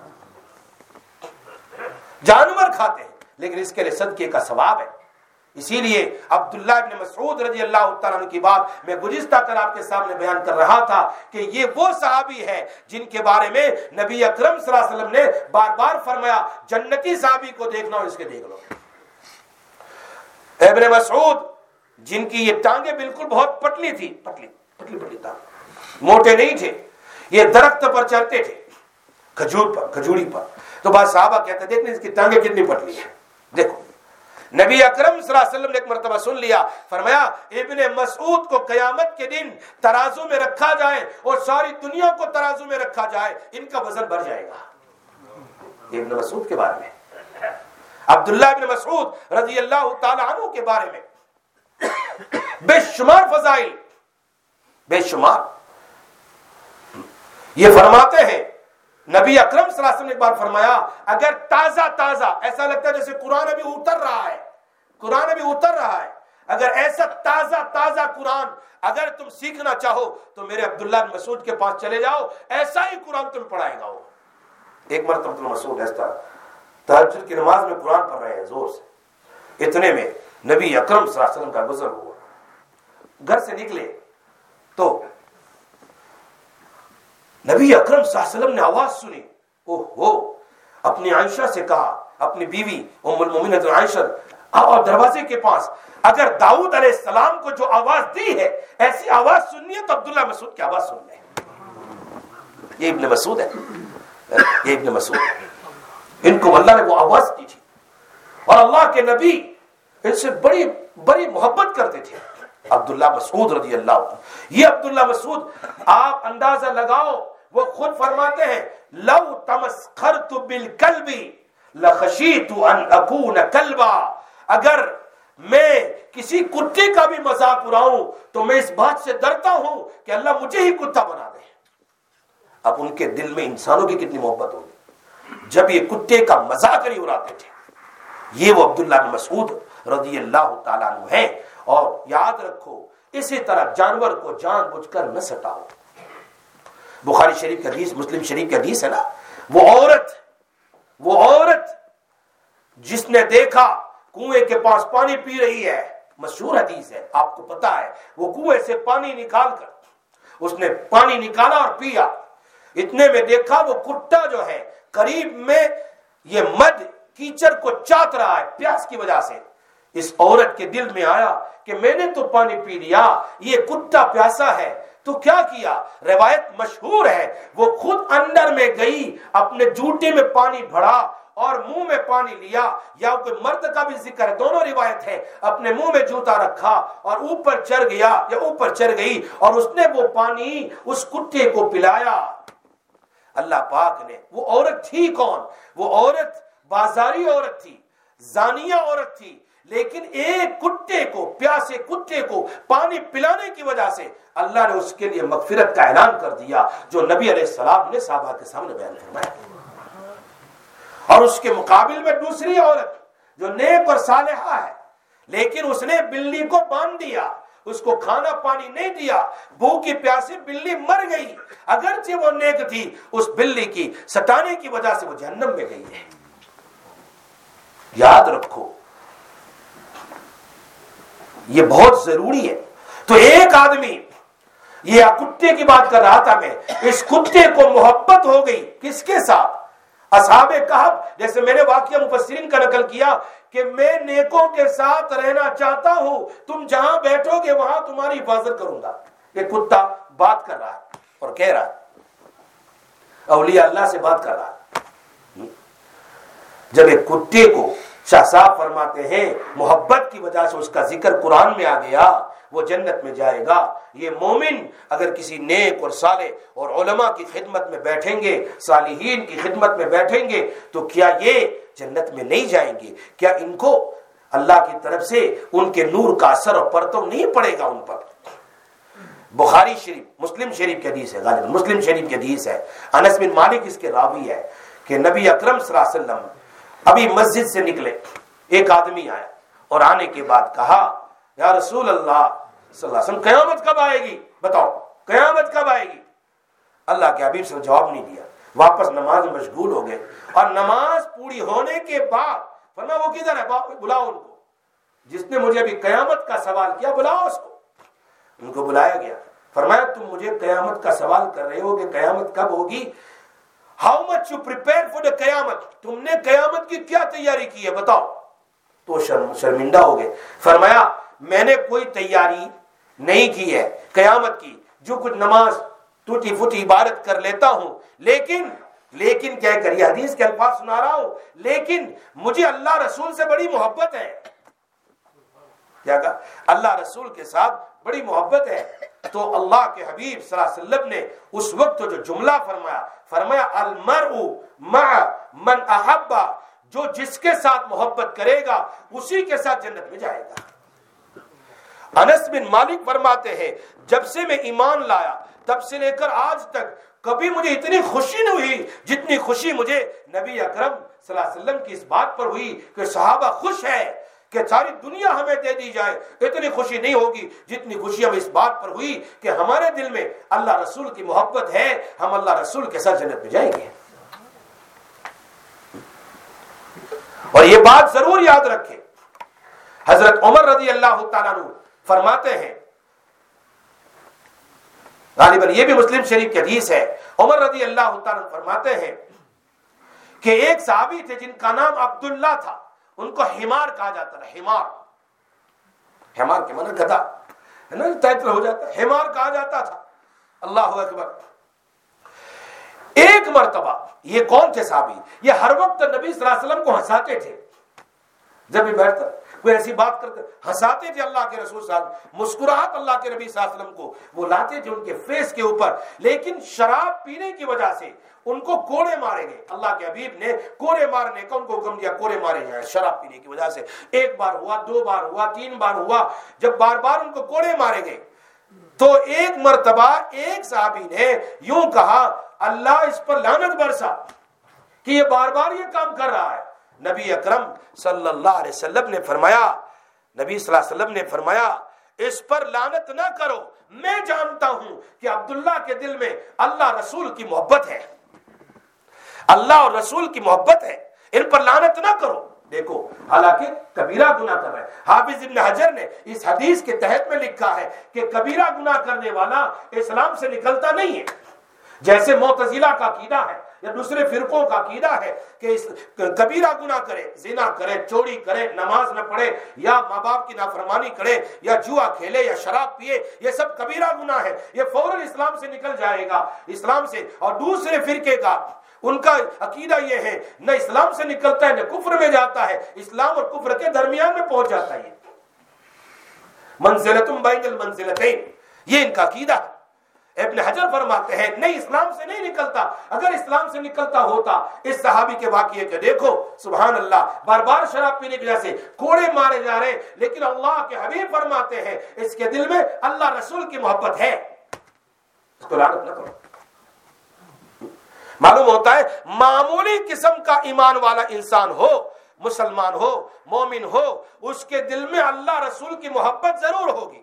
جانور کھاتے ہیں لیکن اس کے لیے صدقے کا ثواب ہے. اسی لیے عبداللہ ابن مسعود رضی اللہ تعالیٰ عنہ کی بات میں گزشتہ کل آپ کے سامنے بیان کر رہا تھا کہ یہ وہ صحابی ہے جن کے بارے میں نبی اکرم صلی اللہ علیہ وسلم نے بار بار فرمایا جنتی صحابی کو دیکھنا ہو اس کے دیکھ لو. ابن مسعود جن کی یہ ٹانگیں بالکل بہت پتلی تھی, پتلی پتلی پتلی ٹانگ, موٹے نہیں تھے, یہ درخت پر چڑھتے تھے, کھجور پر, کھجوری پر. تو بعض صحابہ کہتے ہیں دیکھنے اس کی ٹانگیں کتنی پتلی ہیں. دیکھو نبی اکرم صلی اللہ علیہ وسلم نے ایک مرتبہ سن لیا, فرمایا ابن مسعود کو قیامت کے دن ترازو میں رکھا جائے اور ساری دنیا کو ترازو میں رکھا جائے, ان کا وزن بڑھ جائے گا. ابن مسعود کے بارے میں, عبداللہ ابن مسعود رضی اللہ تعالی عنہ کے بارے میں بے شمار فضائل, بے شمار. یہ فرماتے ہیں نبی اکرم صلی اللہ علیہ وسلم نے ایک بار فرمایا اگر تازہ تازہ, ایسا لگتا ہے جیسے قرآن ابھی اتر رہا ہے, قرآن ابھی اتر رہا ہے, اگر ایسا تازہ تازہ قرآن اگر تم سیکھنا چاہو تو میرے عبداللہ بن مسعود کے پاس چلے جاؤ, ایسا ہی قرآن تم پڑھائے گا وہ. ایک مرتبہ عبداللہ مسعود ایسا تہجد کی نماز میں قرآن پڑھ رہے ہیں زور سے, اتنے میں نبی اکرم صلی اللہ علیہ وسلم کا گزر ہوا. گھر سے نکلے تو نبی اکرم صلی اللہ علیہ وسلم نے آواز سنی, اوہ ہو, اپنی عائشہ سے کہا, اپنی بیوی ام المومنین عائشہ, اور دروازے کے پاس اگر داؤد علیہ السلام کو جو آواز دی ہے ایسی آواز سننی ہے تو عبداللہ مسعود کی آواز سن لیں. یہ ابن مسعود ہے, یہ ابن مسعود ہے. ان کو اللہ نے وہ آواز دی تھی اور اللہ کے نبی ان سے بڑی بڑی محبت کرتے تھے. عبداللہ مسعود رضی اللہ عنہ, یہ عبداللہ مسعود آپ اندازہ لگاؤ, وہ خود فرماتے ہیں لو تمسخرت بالکلب لخشیت ان اکون کلبا, اگر میں کسی کتے کا بھی مذاق اڑاؤں تو میں اس بات سے ڈرتا ہوں کہ اللہ مجھے ہی کتا بنا دے. اب ان کے دل میں انسانوں کی کتنی محبت ہوگی جب یہ کتے کا مذاق نہیں اڑاتے تھے. یہ وہ عبداللہ بن مسعود رضی اللہ تعالیٰ عنہ ہیں. اور یاد رکھو اسی طرح جانور کو جان بوجھ کر نہ سٹاؤ. بخاری شریف کی حدیث, مسلم شریف کی حدیث ہے نا, وہ عورت وہ عورت جس نے دیکھا کنویں کے پاس پانی پی رہی ہے، مشہور حدیث ہے، آپ کو پتا ہے، وہ کنویں سے پانی نکال کر اس نے پانی نکالا اور پیا، اتنے میں دیکھا وہ کتا جو ہے قریب میں یہ مد کیچڑ کو چاٹ رہا ہے پیاس کی وجہ سے۔ اس عورت کے دل میں آیا کہ میں نے تو پانی پی لیا، یہ کتا پیاسا ہے، تو کیا کیا؟ روایت مشہور ہے، وہ خود اندر میں گئی، اپنے جوتے میں پانی بھرا اور منہ میں پانی لیا، یا کوئی مرد کا بھی ذکر ہے، دونوں روایت ہے، اپنے منہ میں جوتا رکھا اور اوپر چڑھ گیا یا اوپر چڑھ گئی اور اس نے وہ پانی اس کتے کو پلایا۔ اللہ پاک نے، وہ عورت تھی کون؟ وہ عورت بازاری عورت تھی، زانیہ عورت تھی، لیکن ایک کتے کو، پیاسے کتے کو پانی پلانے کی وجہ سے اللہ نے اس کے لیے مغفرت کا اعلان کر دیا، جو نبی علیہ السلام نے صحابہ کے سامنے بیان فرمایا۔ اور اس کے مقابل میں دوسری عورت جو نیک اور صالحہ ہے، لیکن اس نے بلی کو باندھ دیا، اس کو کھانا پانی نہیں دیا، بھوکی پیاسی بلی مر گئی، اگرچہ وہ نیک تھی، اس بلی کی ستانے کی وجہ سے وہ جہنم میں گئی ہے۔ یاد رکھو، یہ بہت ضروری ہے۔ تو ایک آدمی، یہ کتے کی بات کر رہا تھا میں، اس کتے کو محبت ہو گئی کس کے ساتھ؟ اصحاب کہف، جیسے میں نے واقعہ مفسرین کا نقل کیا کہ میں نیکوں کے ساتھ رہنا چاہتا ہوں، تم جہاں بیٹھو گے وہاں تمہاری حفاظت کروں گا۔ یہ کتا بات کر رہا ہے اور کہہ رہا ہے، اولیاء اللہ سے بات کر رہا ہے۔ جب ایک کتے کو شاہ صاحب فرماتے ہیں محبت کی وجہ سے اس کا ذکر قرآن میں آ گیا، وہ جنت میں جائے گا۔ یہ مومن اگر کسی نیک اور صالح اور علماء کی خدمت میں بیٹھیں گے، صالحین کی خدمت میں بیٹھیں گے، تو کیا یہ جنت میں نہیں جائیں گے؟ کیا ان کو اللہ کی طرف سے ان کے نور کا اثر اور پرتو نہیں پڑے گا ان پر؟ بخاری شریف، مسلم شریف کی حدیث ہے، غالباً مسلم شریف کی حدیث ہے، انس بن مالک اس کے راوی ہے کہ نبی اکرم صلی اللہ علیہ وسلم ابھی مسجد سے نکلے، ایک آدمی آیا اور آنے کے بعد کہا، یا رسول اللہ صلی اللہ علیہ وسلم قیامت کب آئے گی؟ بتاؤ قیامت کب آئے گی؟ اللہ کے حبیب سے جواب نہیں دیا، واپس نماز میں مشغول ہو گئے، اور نماز پوری ہونے کے بعد فرمایا وہ کدھر ہے؟ بلاؤ ان کو، جس نے مجھے ابھی قیامت کا سوال کیا بلاؤ اس کو۔ ان کو بلایا گیا، فرمایا تم مجھے قیامت کا سوال کر رہے ہو کہ قیامت کب ہوگی؟ How much you prepare for the قیامت، تم نے قیامت کی کیا تیاری کی ہے بتاؤ۔ تو شرم شرمندہ ہو گئے، فرمایا میں نے کوئی تیاری نہیں کی ہے قیامت کی، جو کچھ نماز ٹوٹی پھوٹی عبادت کر لیتا ہوں، لیکن لیکن کہہ کر یہ حدیث کے الفاظ سنا رہا ہوں، لیکن مجھے اللہ رسول سے بڑی محبت ہے۔ کیا کہا؟ اللہ رسول کے ساتھ بڑی محبت ہے۔ تو اللہ کے حبیب صلی اللہ علیہ وسلم نے اس وقت جو جملہ فرمایا، فرمایا المرء مع من احب، جو جس کے ساتھ محبت کرے گا اسی کے ساتھ جنت میں جائے گا۔ انس بن مالک فرماتے ہیں جب سے میں ایمان لایا تب سے لے کر آج تک کبھی مجھے اتنی خوشی نہیں ہوئی جتنی خوشی مجھے نبی اکرم صلی اللہ علیہ وسلم کی اس بات پر ہوئی کہ صحابہ خوش ہے کہ ساری دنیا ہمیں دے دی جائے، اتنی خوشی نہیں ہوگی جتنی خوشی ہمیں اس بات پر ہوئی کہ ہمارے دل میں اللہ رسول کی محبت ہے، ہم اللہ رسول کے ساتھ جنت میں جائیں گے۔ اور یہ بات ضرور یاد رکھیں، حضرت عمر رضی اللہ تعالیٰ عنہ فرماتے ہیں، غالباً یہ بھی مسلم شریف کی حدیث ہے، عمر رضی اللہ تعالیٰ عنہ فرماتے ہیں کہ ایک صحابی تھے جن کا نام عبداللہ تھا، ان کو حمار کہا جاتا تھا۔ حمار حمار کے معنی گدھا ہے نا، تیتر ہو جاتا ہے، حمار کہا جاتا تھا۔ اللہ اکبر۔ ایک مرتبہ یہ کون تھے صحابی؟ یہ ہر وقت نبی صلی اللہ علیہ وسلم کو ہنساتے تھے، جب بھی بیٹھتا کوئی ایسی بات کر کر ہنساتے تھے اللہ کے رسول صلی اللہ علیہ وسلم، مسکراہٹ اللہ کے نبی صلی اللہ علیہ وسلم کو وہ لاتے تھے ان کے فیس کے اوپر، لیکن شراب پینے کی وجہ سے ان کو کوڑے مارے گئے۔ اللہ کے حبیب نے کوڑے مارنے کا ان کو حکم دیا، کوڑے مارے جائیں شراب پینے کی وجہ سے۔ ایک بار ہوا، دو بار ہوا، تین بار ہوا، جب بار بار ان کو کوڑے مارے گئے تو ایک مرتبہ ایک صحابی نے یوں کہا، اللہ اس پر لعنت برسا کہ یہ بار بار یہ کام کر رہا ہے۔ نبی اکرم صلی اللہ علیہ وسلم نے فرمایا نبی صلی اللہ علیہ وسلم نے فرمایا اس پر لعنت نہ کرو، میں جانتا ہوں کہ عبداللہ کے دل میں اللہ رسول کی محبت ہے، اللہ اور رسول کی محبت ہے، ان پر لعنت نہ کرو۔ دیکھو حالانکہ کبیرہ گناہ کر رہے ہیں. حافظ ابن حجر نے اس حدیث کے تحت میں لکھا ہے کہ کبیرہ گناہ کرنے والا اسلام سے نکلتا نہیں ہے. جیسے معتزلہ کا عقیدہ ہے یا دوسرے فرقوں کا عقیدہ ہے کہ کبیرہ گناہ کرے، زنا کرے، چوری کرے، نماز نہ پڑھے، یا ماں باپ کی نافرمانی کرے، یا جوا کھیلے، یا شراب پیے، یہ سب کبیرہ گناہ ہے، یہ فوراً اسلام سے نکل جائے گا اسلام سے. اور دوسرے فرقے کا ان کا عقیدہ یہ ہے نہ اسلام سے نکلتا ہے نہ کفر میں جاتا ہے، اسلام اور کفر کے درمیان میں پہنچ جاتا ہے. منزلتم بین المنزلتین، یہ ان کا عقیدہ ہے. ابن حجر فرماتے ہیں نہیں، اسلام سے نہیں نکلتا. اگر اسلام سے نکلتا ہوتا اس صحابی کے واقعے کے دیکھو، سبحان اللہ، بار بار شراب پینے کی وجہ سے کوڑے مارے جا رہے ہیں، لیکن اللہ کے حبیب فرماتے ہیں اس کے دل میں اللہ رسول کی محبت ہے. اس کو لعنت نہ کرو. معلوم ہوتا ہے معمولی قسم کا ایمان والا انسان ہو، مسلمان ہو، مومن ہو، اس کے دل میں اللہ رسول کی محبت ضرور ہوگی.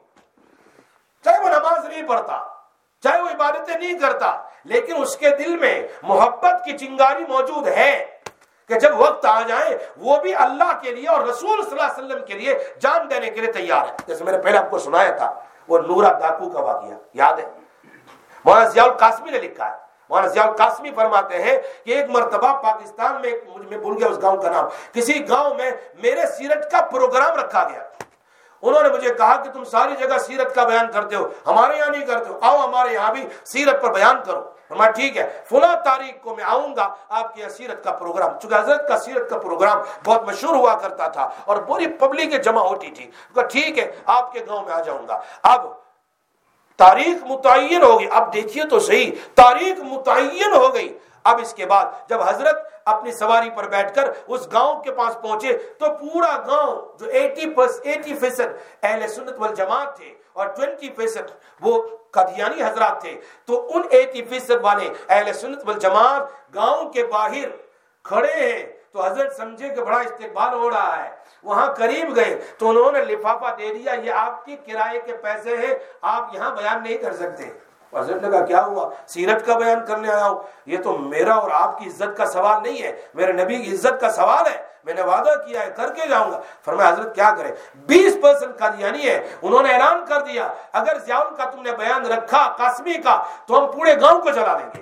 چاہے وہ نماز نہیں پڑھتا، چاہے وہ عبادتیں نہیں کرتا، لیکن اس کے دل میں محبت کی چنگاری موجود ہے کہ جب وقت آ جائے وہ بھی اللہ کے لیے اور رسول صلی اللہ علیہ وسلم کے لیے جان دینے کے لیے تیار ہے. جیسے میں نے پہلے آپ کو سنایا تھا وہ نورا ڈاکو کا واقعہ، یاد ہے؟ مولانا ضیاء القاسمی نے لکھا ہے. مولانا ضیاء القاسمی فرماتے ہیں کہ ایک مرتبہ پاکستان میں، میں بھول گیا اس گاؤں کا نام، کسی گاؤں میں میرے سیرت کا پروگرام رکھا گیا. انہوں نے مجھے کہا کہ تم ساری جگہ سیرت کا بیان کرتے ہو، ہمارے یہاں نہیں کرتے ہو، آؤ ہمارے یہاں بھی سیرت پر بیان کرو. میں ٹھیک ہے، فلاں تاریخ کو میں آؤں گا آپ کے سیرت کا پروگرام. چونکہ حضرت کا سیرت کا پروگرام بہت مشہور ہوا کرتا تھا اور پوری پبلک جمع ہوتی تھی. ٹھیک ہے، آپ کے گاؤں میں آ جاؤں گا. اب تاریخ متعین ہوگی. اب دیکھیے تو صحیح، تاریخ متعین ہو گئی. اب اس کے بعد جب حضرت اپنی سواری پر بیٹھ کر اس گاؤں کے پاس پہنچے تو پورا گاؤں جو اسی فیصد اہل سنت والجماعت تھے اور بیس فیصد وہ قادیانی حضرات تھے، تو ان اسی فیصد والے اہل سنت والجماعت گاؤں کے باہر کھڑے ہیں. تو حضرت سمجھے کہ بڑا استقبال ہو رہا ہے. وہاں قریب گئے تو انہوں نے لفافہ دے دیا، یہ آپ کے کرائے کے پیسے ہیں، آپ یہاں بیان نہیں کر سکتے. حضرت نے کہا کیا ہوا؟ سیرت کا بیان کرنے آیا ہوں. یہ تو میرا اور آپ کی عزت کا سوال نہیں ہے، میرے نبی کی عزت کا سوال ہے. میں نے وعدہ کیا ہے، کر کے جاؤں گا. فرمایا حضرت کیا کرے؟ بیس پرسنٹ قادیانی ہے. انہوں نے اعلان کر دیا اگر ضیاء کا تم نے بیان رکھا قاسمی کا تو ہم پورے گاؤں کو جلا دیں گے.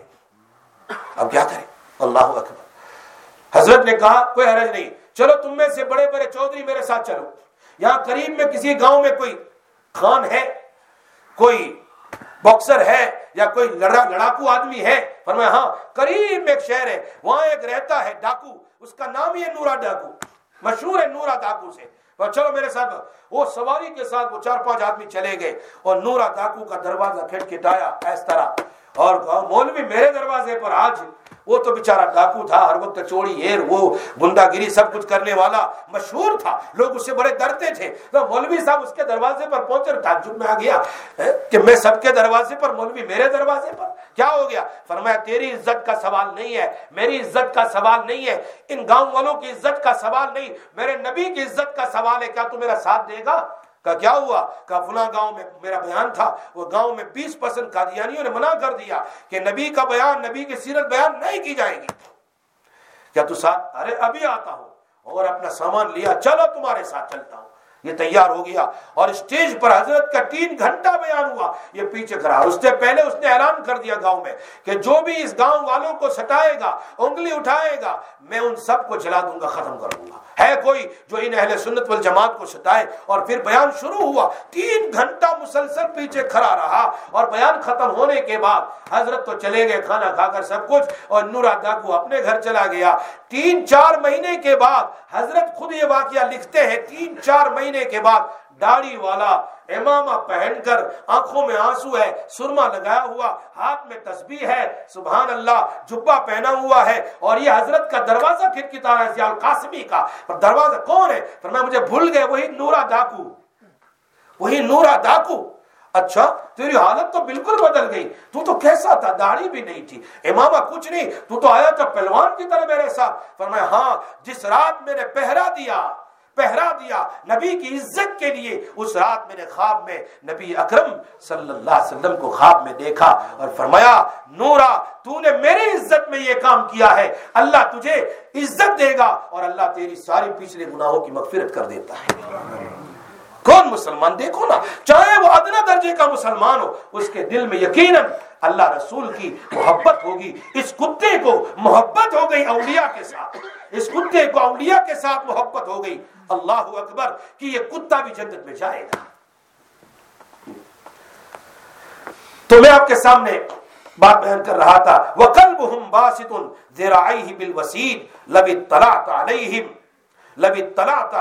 اب کیا کریں؟ اللہ اکبر. حضرت نے کہا کوئی حرج نہیں، چلو تم میں سے بڑے بڑے چودھری میرے ساتھ چلو. یہاں قریب میں کسی گاؤں میں کوئی خان ہے، کوئی باکسر ہے یا کوئی لڑا لڑاکو آدمی ہے؟ فرمایا ہاں. قریب میں ایک شہر ہے، وہاں ایک رہتا ہے ڈاکو، اس کا نام ہی ہے نورا ڈاکو، مشہور ہے نورا ڈاکو سے. چلو میرے ساتھ. وہ سواری کے ساتھ وہ چار پانچ آدمی چلے گئے اور نورا ڈاکو کا دروازہ کھٹکھٹایا اس طرح، اور کہا مولوی میرے دروازے پر آج. وہ تو بیچارہ ڈاکو تھا، ہر وقت چوری ہیر وہ گنڈا گیری سب کچھ کرنے والا مشہور تھا، لوگ اس سے بڑے ڈرتے تھے. تو مولوی صاحب اس کے دروازے پر پہنچے، تعجب میں آ گیا کہ میں سب کے دروازے پر، مولوی میرے دروازے پر، کیا ہو گیا؟ فرمایا تیری عزت کا سوال نہیں ہے، میری عزت کا سوال نہیں ہے، ان گاؤں والوں کی عزت کا سوال نہیں، میرے نبی کی عزت کا سوال ہے. کیا تو میرا ساتھ دے گا؟ کہا کیا ہوا؟ کہا فلاں گاؤں میں میرا بیان تھا، وہ گاؤں میں بیس پرسنٹ قادیانیوں نے منع کر دیا کہ نبی کا بیان، نبی کی سیرت بیان نہیں کی جائے گی. کیا تو ساتھ؟ ارے ابھی آتا ہوں. اور اپنا سامان لیا، چلو تمہارے ساتھ چلتا ہوں. یہ تیار ہو گیا اور اسٹیج پر حضرت کا تین گھنٹہ بیان ہوا. یہ پیچھے کرا. اس سے پہلے اس نے اعلان کر دیا گاؤں میں کہ جو بھی اس گاؤں والوں کو ستائے گا، انگلی اٹھائے گا، میں ان سب کو جلا دوں گا، ختم کر دوں گا. ہے کوئی جو ان اہل سنت والجماعت کو ستائے؟ اور پھر بیان شروع ہوا. تین گھنٹہ مسلسل پیچھے کھڑا رہا اور بیان ختم ہونے کے بعد حضرت تو چلے گئے کھانا کھا کر سب کچھ، اور نورا ڈاکو اپنے گھر چلا گیا. تین چار مہینے کے بعد حضرت خود یہ واقعہ لکھتے ہیں، تین چار مہینے کے بعد داڑھی والا، امامہ پہن کر، آنکھوں میں آنسو ہے، سرما لگایا ہوا، ہاتھ میں تسبیح ہے، سبحان اللہ، جبہ پہنا ہوا ہے، اور یہ حضرت کا دروازہ کھٹکھٹا رہا ہے ضیاء القاسمی کا. پر دروازہ کون ہے؟ فرمایا مجھے بھول گئے، وہی نورا ڈاکو، وہی نورا ڈاکو. اچھا تیری حالت تو بالکل بدل گئی، تو تو کیسا تھا؟ داڑھی بھی نہیں تھی، امامہ کچھ نہیں، تو تو آیا تھا پہلوان کی طرح میرے ساتھ. فرمایا ہاں، جس رات میں نے پہرا دیا پہرا دیا نبی کی عزت کے لیے. اس رات میں نے خواب میں نبی اکرم صلی اللہ علیہ وسلم کو خواب میں دیکھا اور فرمایا نورا تو نے میری عزت میں یہ کام کیا ہے, اللہ تجھے عزت دے گا اور اللہ تیری ساری پچھلے گناہوں کی مغفرت کر دیتا ہے. کون مسلمان دیکھو نا, چاہے وہ ادنا درجے کا مسلمان ہو, اس کے دل میں یقیناً اللہ رسول کی محبت ہوگی. اس کتے کو محبت ہو گئی اولیاء کے ساتھ, اس کتے کو اولیاء کے ساتھ محبت ہو گئی. اللہ اکبر کہ یہ کتا بھی جنت میں جائے گا. تو میں آپ کے سامنے بات بیان کر رہا تھا. وَقَلْبُهُمْ بَاسِطٌ ذِرَاعَيْهِ بِالْوَسِيدِ لَوِ اطَّلَعْتَ عَلَيْهِمْ لَوِ اطَّلَعْتَ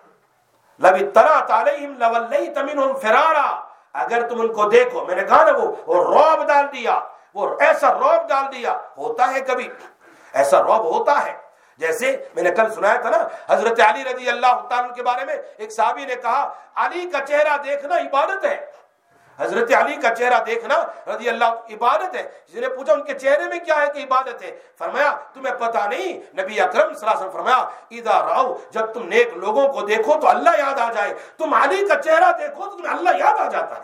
لَوِ اطَّلَعْتَ عَلَيْهِمْ لَوَلَّيْتَ مِنْهُمْ فِرَارًا. اگر تم ان کو دیکھو, میں نے کہا نا وہ, وہ رعب ڈال دیا, وہ ایسا رعب ڈال دیا. ہوتا ہے کبھی ایسا رعب ہوتا ہے, جیسے میں نے کل سنایا تھا نا حضرت علی رضی اللہ تعالیٰ کے بارے میں ایک صحابی نے کہا علی کا چہرہ دیکھنا عبادت ہے. حضرت علی کا چہرہ دیکھنا رضی اللہ عبادت ہے. جس نے پوچھا ان کے چہرے میں کیا ہے کہ عبادت ہے, فرمایا تمہیں پتہ نہیں, نبی اکرم صلی اللہ علیہ وسلم فرمایا اذا راؤ, جب تم نیک لوگوں کو دیکھو تو اللہ یاد آ جائے, تم علی کا چہرہ دیکھو تو تمہیں اللہ یاد آ جاتا ہے.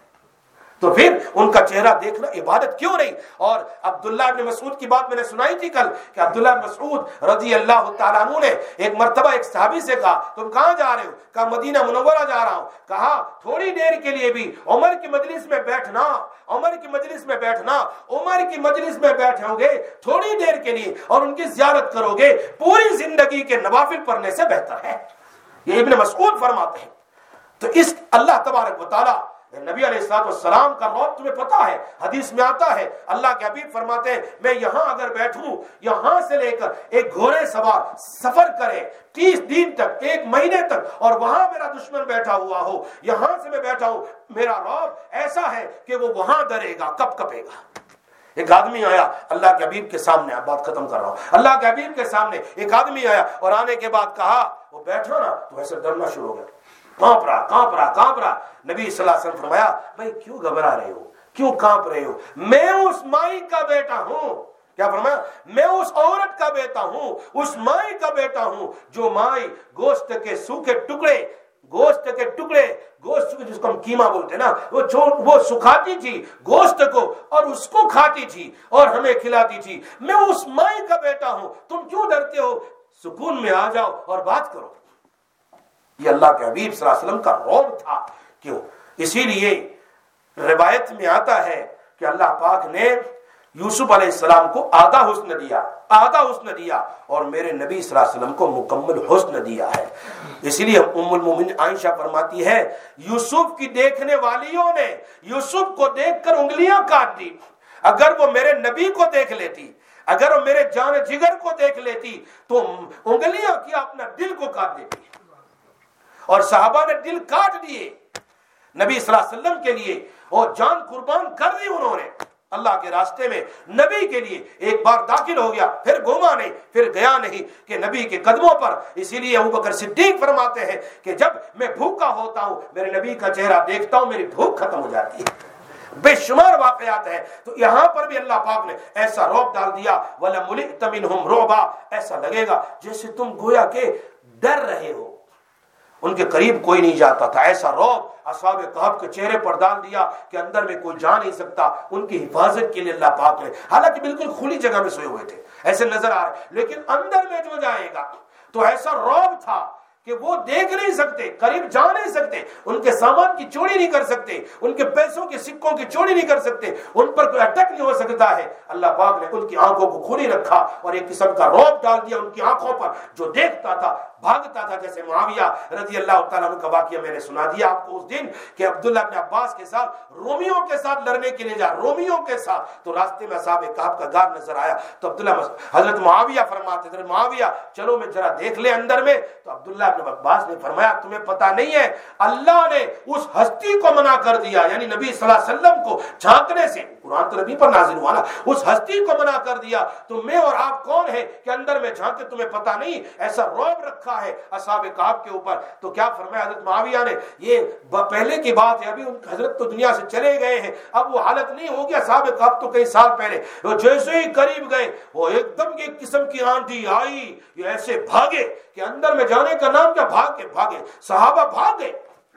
تو پھر ان کا چہرہ دیکھنا عبادت کیوں نہیں؟ اور عبداللہ ابن مسعود کی بات میں نے سنائی تھی کل کہ عبداللہ ابن مسعود رضی اللہ تعالیٰ عنہ نے ایک مرتبہ ایک صحابی سے کہا تم کہاں جا رہے ہو؟ کہا مدینہ منورہ جا رہا ہوں. کہا تھوڑی دیر کے لیے بھی عمر کی مجلس میں بیٹھنا, عمر کی مجلس میں بیٹھنا, عمر کی مجلس میں بیٹھو گے تھوڑی دیر کے لیے اور ان کی زیارت کرو گے پوری زندگی کے نوافل پڑھنے سے بہتر ہے. یہ ابن مسعود فرماتے ہیں. تو اس اللہ تبارک و تعالیٰ نبی علیہ الصلوۃ والسلام کا رعب تمہیں پتا ہے, حدیث میں آتا ہے اللہ کے حبیب فرماتے ہیں میں یہاں اگر بیٹھوں, یہاں سے لے کر ایک گھوڑے سوار سفر کرے تیس دن تک, ایک مہینے تک, اور وہاں میرا دشمن بیٹھا ہوا ہو, یہاں سے میں بیٹھا ہوں, میرا رعب ایسا ہے کہ وہ وہاں ڈرے گا, کب کپے گا. ایک آدمی آیا اللہ کے حبیب کے سامنے, بات ختم کر رہا ہوں, اللہ کے حبیب کے سامنے ایک آدمی آیا اور آنے کے بعد کہا, وہ بیٹھا نا تو ایسے ڈرنا شروع ہو گیا, کانپ رہا کانپ رہا کانپ رہا. نبی صلی اللہ علیہ وسلم فرمایا بھائی کیوں گھبرا رہے ہو, کیوں کانپ رہے ہو؟ میں اس مائی کا بیٹا ہوں. کیا فرمایا؟ میں اس عورت کا بیٹا ہوں, اس مائی کا بیٹا ہوں جو مائی گوشت کے سوکھے ٹکڑے, گوشت کے ٹکڑے, گوشت جس کو ہم کیما بولتے ہیں نا, وہ وہ سکھاتی تھی گوشت کو اور اس کو کھاتی تھی اور ہمیں کھلاتی تھی. میں اس مائی کا بیٹا ہوں, تم کیوں ڈرتے ہو؟ سکون میں آ جاؤ اور بات کرو. یہ اللہ کے حبیب صلی اللہ علیہ وسلم کا رعب تھا. کیوں؟ اسی لیے روایت میں آتا ہے کہ اللہ پاک نے یوسف علیہ السلام کو آدھا حسن دیا, آدھا حسن دیا, اور میرے نبی صلی اللہ علیہ وسلم کو مکمل حسن دیا ہے. اسی لیے ام المومنین عائشہ فرماتی ہے یوسف کی دیکھنے والیوں نے یوسف کو دیکھ کر انگلیاں کاٹ دی. اگر وہ میرے نبی کو دیکھ لیتی, اگر وہ میرے جان جگر کو دیکھ لیتی تو انگلیاں کیا اپنا دل کو کاٹ دیتی. اور صحابہ نے دل کاٹ دیے نبی صلی اللہ علیہ وسلم کے لیے, اور جان قربان کر دی انہوں نے اللہ کے راستے میں. نبی کے لیے ایک بار داخل ہو گیا پھر گھوما نہیں, پھر گیا نہیں کہ نبی کے قدموں پر. اسی لیے ابوبکر صدیق فرماتے ہیں کہ جب میں بھوکا ہوتا ہوں میرے نبی کا چہرہ دیکھتا ہوں میری بھوک ختم ہو جاتی ہے. بے شمار واقعات ہیں. تو یہاں پر بھی اللہ پاک نے ایسا رعب ڈال دیا وَلَمُلِئْتَ مِنْهُمْ رُعْبًا, ایسا لگے گا جیسے تم گویا کہ ڈر رہے ہو. ان کے قریب کوئی نہیں جاتا تھا. ایسا رعب اصحاب کہف کے چہرے پر ڈال دیا کہ اندر میں کوئی جا نہیں سکتا. ان کی حفاظت کے لیے اللہ پاک نے, حالانکہ بالکل کھلی جگہ میں سوئے ہوئے تھے ایسے نظر آ رہے, لیکن اندر میں جو جائے گا تو ایسا رعب تھا کہ وہ دیکھ نہیں سکتے, قریب جا نہیں سکتے, ان کے سامان کی چوری نہیں کر سکتے, ان کے پیسوں کے سکوں کی چوری نہیں کر سکتے, ان پر کوئی اٹیک نہیں ہو سکتا ہے. اللہ پاک نے ان کی آنکھوں کو کھلی رکھا اور ایک قسم کا رعب ڈال دیا ان کی آنکھوں پر. جو دیکھتا تھا بھاگتا تھا. جیسے معاویہ رضی اللہ تعالیٰ عنہ کا واقعہ میں نے سنا دیا آپ کو اس دن کہ عبداللہ بن عباس کے ساتھ رومیوں کے ساتھ لڑنے کے لیے جا, رومیوں کے ساتھ, تو راستے میں اصحاب کہف کا غار نظر آیا. تو عبداللہ حضرت معاویہ فرماتے حضرت معاویہ چلو میں ذرا دیکھ لے اندر میں. تو عبداللہ بن عباس نے فرمایا تمہیں پتا نہیں ہے اللہ نے اس ہستی کو منع کر دیا, یعنی نبی صلی اللہ علیہ وسلم کو جھانکنے سے. قرآن تو نبی پر نازل ہوا نا، اس ہستی کو منع کر دیا تو میں اور آپ کون ہیں کہ اندر میں جھانکے تمہیں پتہ نہیں؟ ایسا رعب رکھا ہے اصحاب کہف کے اوپر۔ تو کیا فرمایا حضرت معاویہ نے؟ یہ پہلے کی بات ہے، ابھی ان حضرت تو دنیا سے چلے گئے ہیں، اب وہ حالت نہیں ہوگی۔ اصحاب کہف تو کئی سال پہلے وہ جیسے ہی قریب گئے وہ ایک دم ایک قسم کی آندھی آئی، یہ ایسے بھاگے کہ اندر میں جانے کا نام کیا، بھاگ کے بھاگے صحابہ بھاگے۔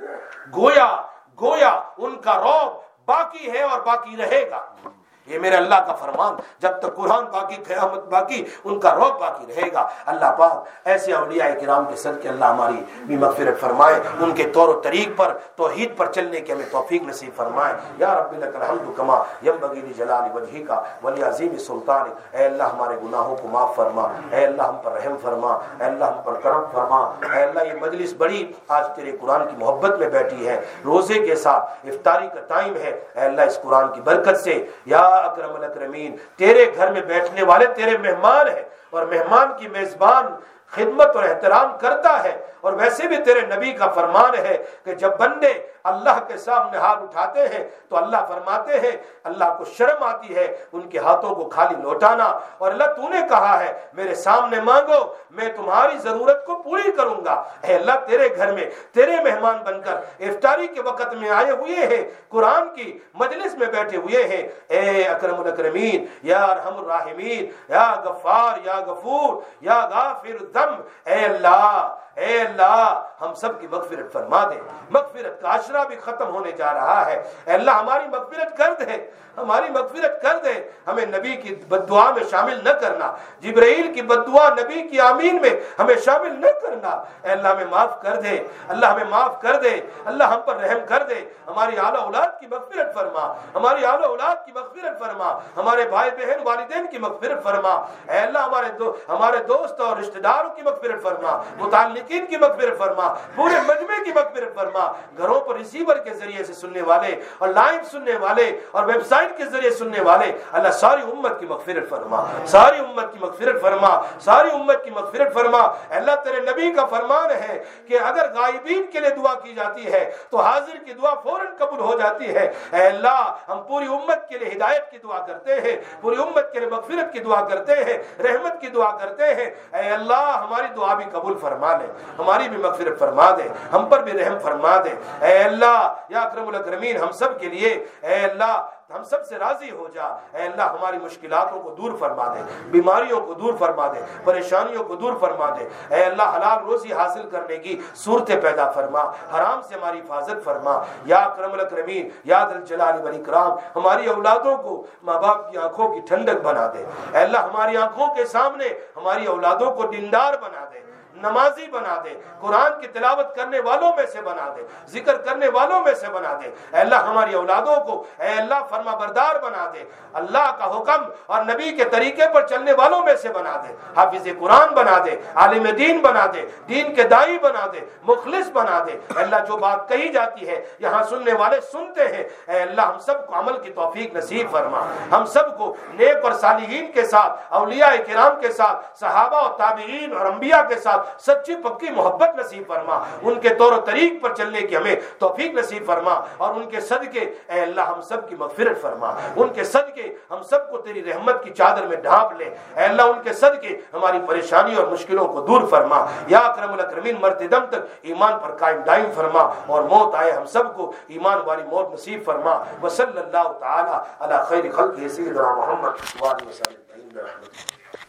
گویا گویا ان کا رعب باقی ہے اور باقی رہے گا۔ یہ میرے اللہ کا فرمان، جب تک قرآن باقی، قیامت باقی، ان کا رعب باقی رہے گا۔ اللہ پاک ایسے اولیاء کرام کے صدقے اللہ ہماری بھی مغفرت فرمائے، ان کے طور و طریق پر توحید پر چلنے کی ہمیں توفیق نصیب فرمائے۔ یا رب لک الحمد کما ینبغی لجلال وجہک ولعظیم سلطانک۔ اے اللہ ہمارے گناہوں کو معاف فرما، اے اللہ ہم پر رحم فرما، اے اللہ ہم پر کرم فرما۔ اے اللہ یہ مجلس بڑی آج تیرے قرآن کی محبت میں بیٹھی ہے، روزے کے ساتھ افطاری کا ٹائم ہے، اے اللہ اس قرآن کی برکت سے یا اکرم الاکرمین تیرے گھر میں بیٹھنے والے تیرے مہمان ہیں، اور مہمان کی میزبان خدمت اور احترام کرتا ہے، اور ویسے بھی تیرے نبی کا فرمان ہے کہ جب بندے اللہ کے سامنے ہاتھ اٹھاتے ہیں تو اللہ فرماتے ہیں اللہ کو شرم آتی ہے ان کے ہاتھوں کو خالی لوٹانا، اور اللہ تو نے کہا ہے میرے سامنے مانگو میں تمہاری ضرورت کو پوری کروں گا۔ اے اللہ تیرے گھر میں تیرے مہمان بن کر افطاری کے وقت میں آئے ہوئے ہیں، قرآن کی مجلس میں بیٹھے ہوئے ہیں، اے اکرم الاکرمین یا ارحم الراحمین یا غفار یا غفور یا غافر الذنب، اے اللہ اے اللہ ہم سب کی مغفرت فرما دے۔ مغفرت کا عشرہ بھی ختم ہونے جا رہا ہے، اے اللہ ہماری مغفرت کر دے، ہماری مغفرت کر دے، ہمیں نبی کی بددعا میں شامل نہ کرنا، جبرائیل کی بددعا نبی کی آمین میں ہمیں شامل نہ کرنا۔ اے اللہ ہمیں معاف کر دے، اللہ ہمیں معاف کر دے، اللہ ہم پر رحم کر دے، ہماری اعلیٰ اولاد کی مغفرت فرما، ہماری اعلیٰ اولاد کی مغفرت فرما، ہمارے بھائی بہن والدین کی مغفرت فرما۔ اے اللہ ہمارے دو ہمارے دوست اور رشتہ داروں کی مغفرت فرما، متعلقین کی مغفرت فرما، پورے مجمع کی مغفرت فرما، گھروں پر ریسیور کے ذریعے سے سننے والے اور لائیو سننے والے اور ویب سائٹ کے ذریعے سننے والے، اللہ ساری امت کی مغفرت فرما، ساری امت کی مغفرت فرما، ساری امت کی مغفرت فرما۔ اللہ تیرے نبی کا فرمان ہے کہ اگر غائبین کے لیے دعا کی جاتی ہے تو حاضر کی دعا فوراً قبول ہو جاتی ہے۔ اے اللہ ہم پوری امت کے لیے ہدایت کی دعا کرتے ہیں، پوری امت کے لیے مغفرت کی دعا کرتے ہیں، رحمت کی دعا کرتے ہیں۔ اے اللہ ہماری دعا بھی قبول فرما لے، ہماری بھی مغفرت فرما دے، ہم پر بھی رحم فرما دے۔ اے اللہ یا اکرم الاکرمین ہم سب کے لیے اے اللہ ہم سب سے راضی ہو جا۔ اے اللہ ہماری مشکلاتوں کو دور فرما دے، بیماریوں کو دور فرما دے، پریشانیوں کو دور فرما دے۔ اے اللہ حلال روزی حاصل کرنے کی صورتیں پیدا فرما، حرام سے ہماری حفاظت فرما یا اکرم الاکرمین یا ذی الجلال والاکرام۔ ہماری اولادوں کو ماں باپ کی آنکھوں کی ٹھنڈک بنا دے۔ اے اللہ ہماری آنکھوں کے سامنے ہماری اولادوں کو دیندار بنا دے، نمازی بنا دے، قرآن کی تلاوت کرنے والوں میں سے بنا دے، ذکر کرنے والوں میں سے بنا دے۔ اے اللہ ہماری اولادوں کو اے اللہ فرما بردار بنا دے، اللہ کا حکم اور نبی کے طریقے پر چلنے والوں میں سے بنا دے، حافظ قرآن بنا دے، عالم دین بنا دے، دین کے داعی بنا دے، مخلص بنا دے۔ اے اللہ جو بات کہی جاتی ہے یہاں سننے والے سنتے ہیں، اے اللہ ہم سب کو عمل کی توفیق نصیب فرما، ہم سب کو نیک اور صالحین کے ساتھ، اولیاء کرام کے ساتھ، صحابہ اور تابعین اور انبیاء کے ساتھ سچی پکی محبت نصیب فرما، ان کے طور و طریق پر چلنے کی ہمیں توفیق نصیب فرما، اور ان کے صدقے اے اللہ ہم سب کی مغفرت فرما، ان کے صدقے ہم سب کو تیری رحمت کی چادر میں ڈھانپ لے۔ اے اللہ ان کے صدقے ہماری پریشانی اور مشکلوں کو دور فرما یا اکرم الاکرمین، مرتے دم تک ایمان پر قائم دائم فرما، اور موت آئے ہم سب کو ایمان والی موت نصیب فرما۔ وصلی اللہ تعالی علی خیر خلقہ سیدنا محمد وآلہ وسلم۔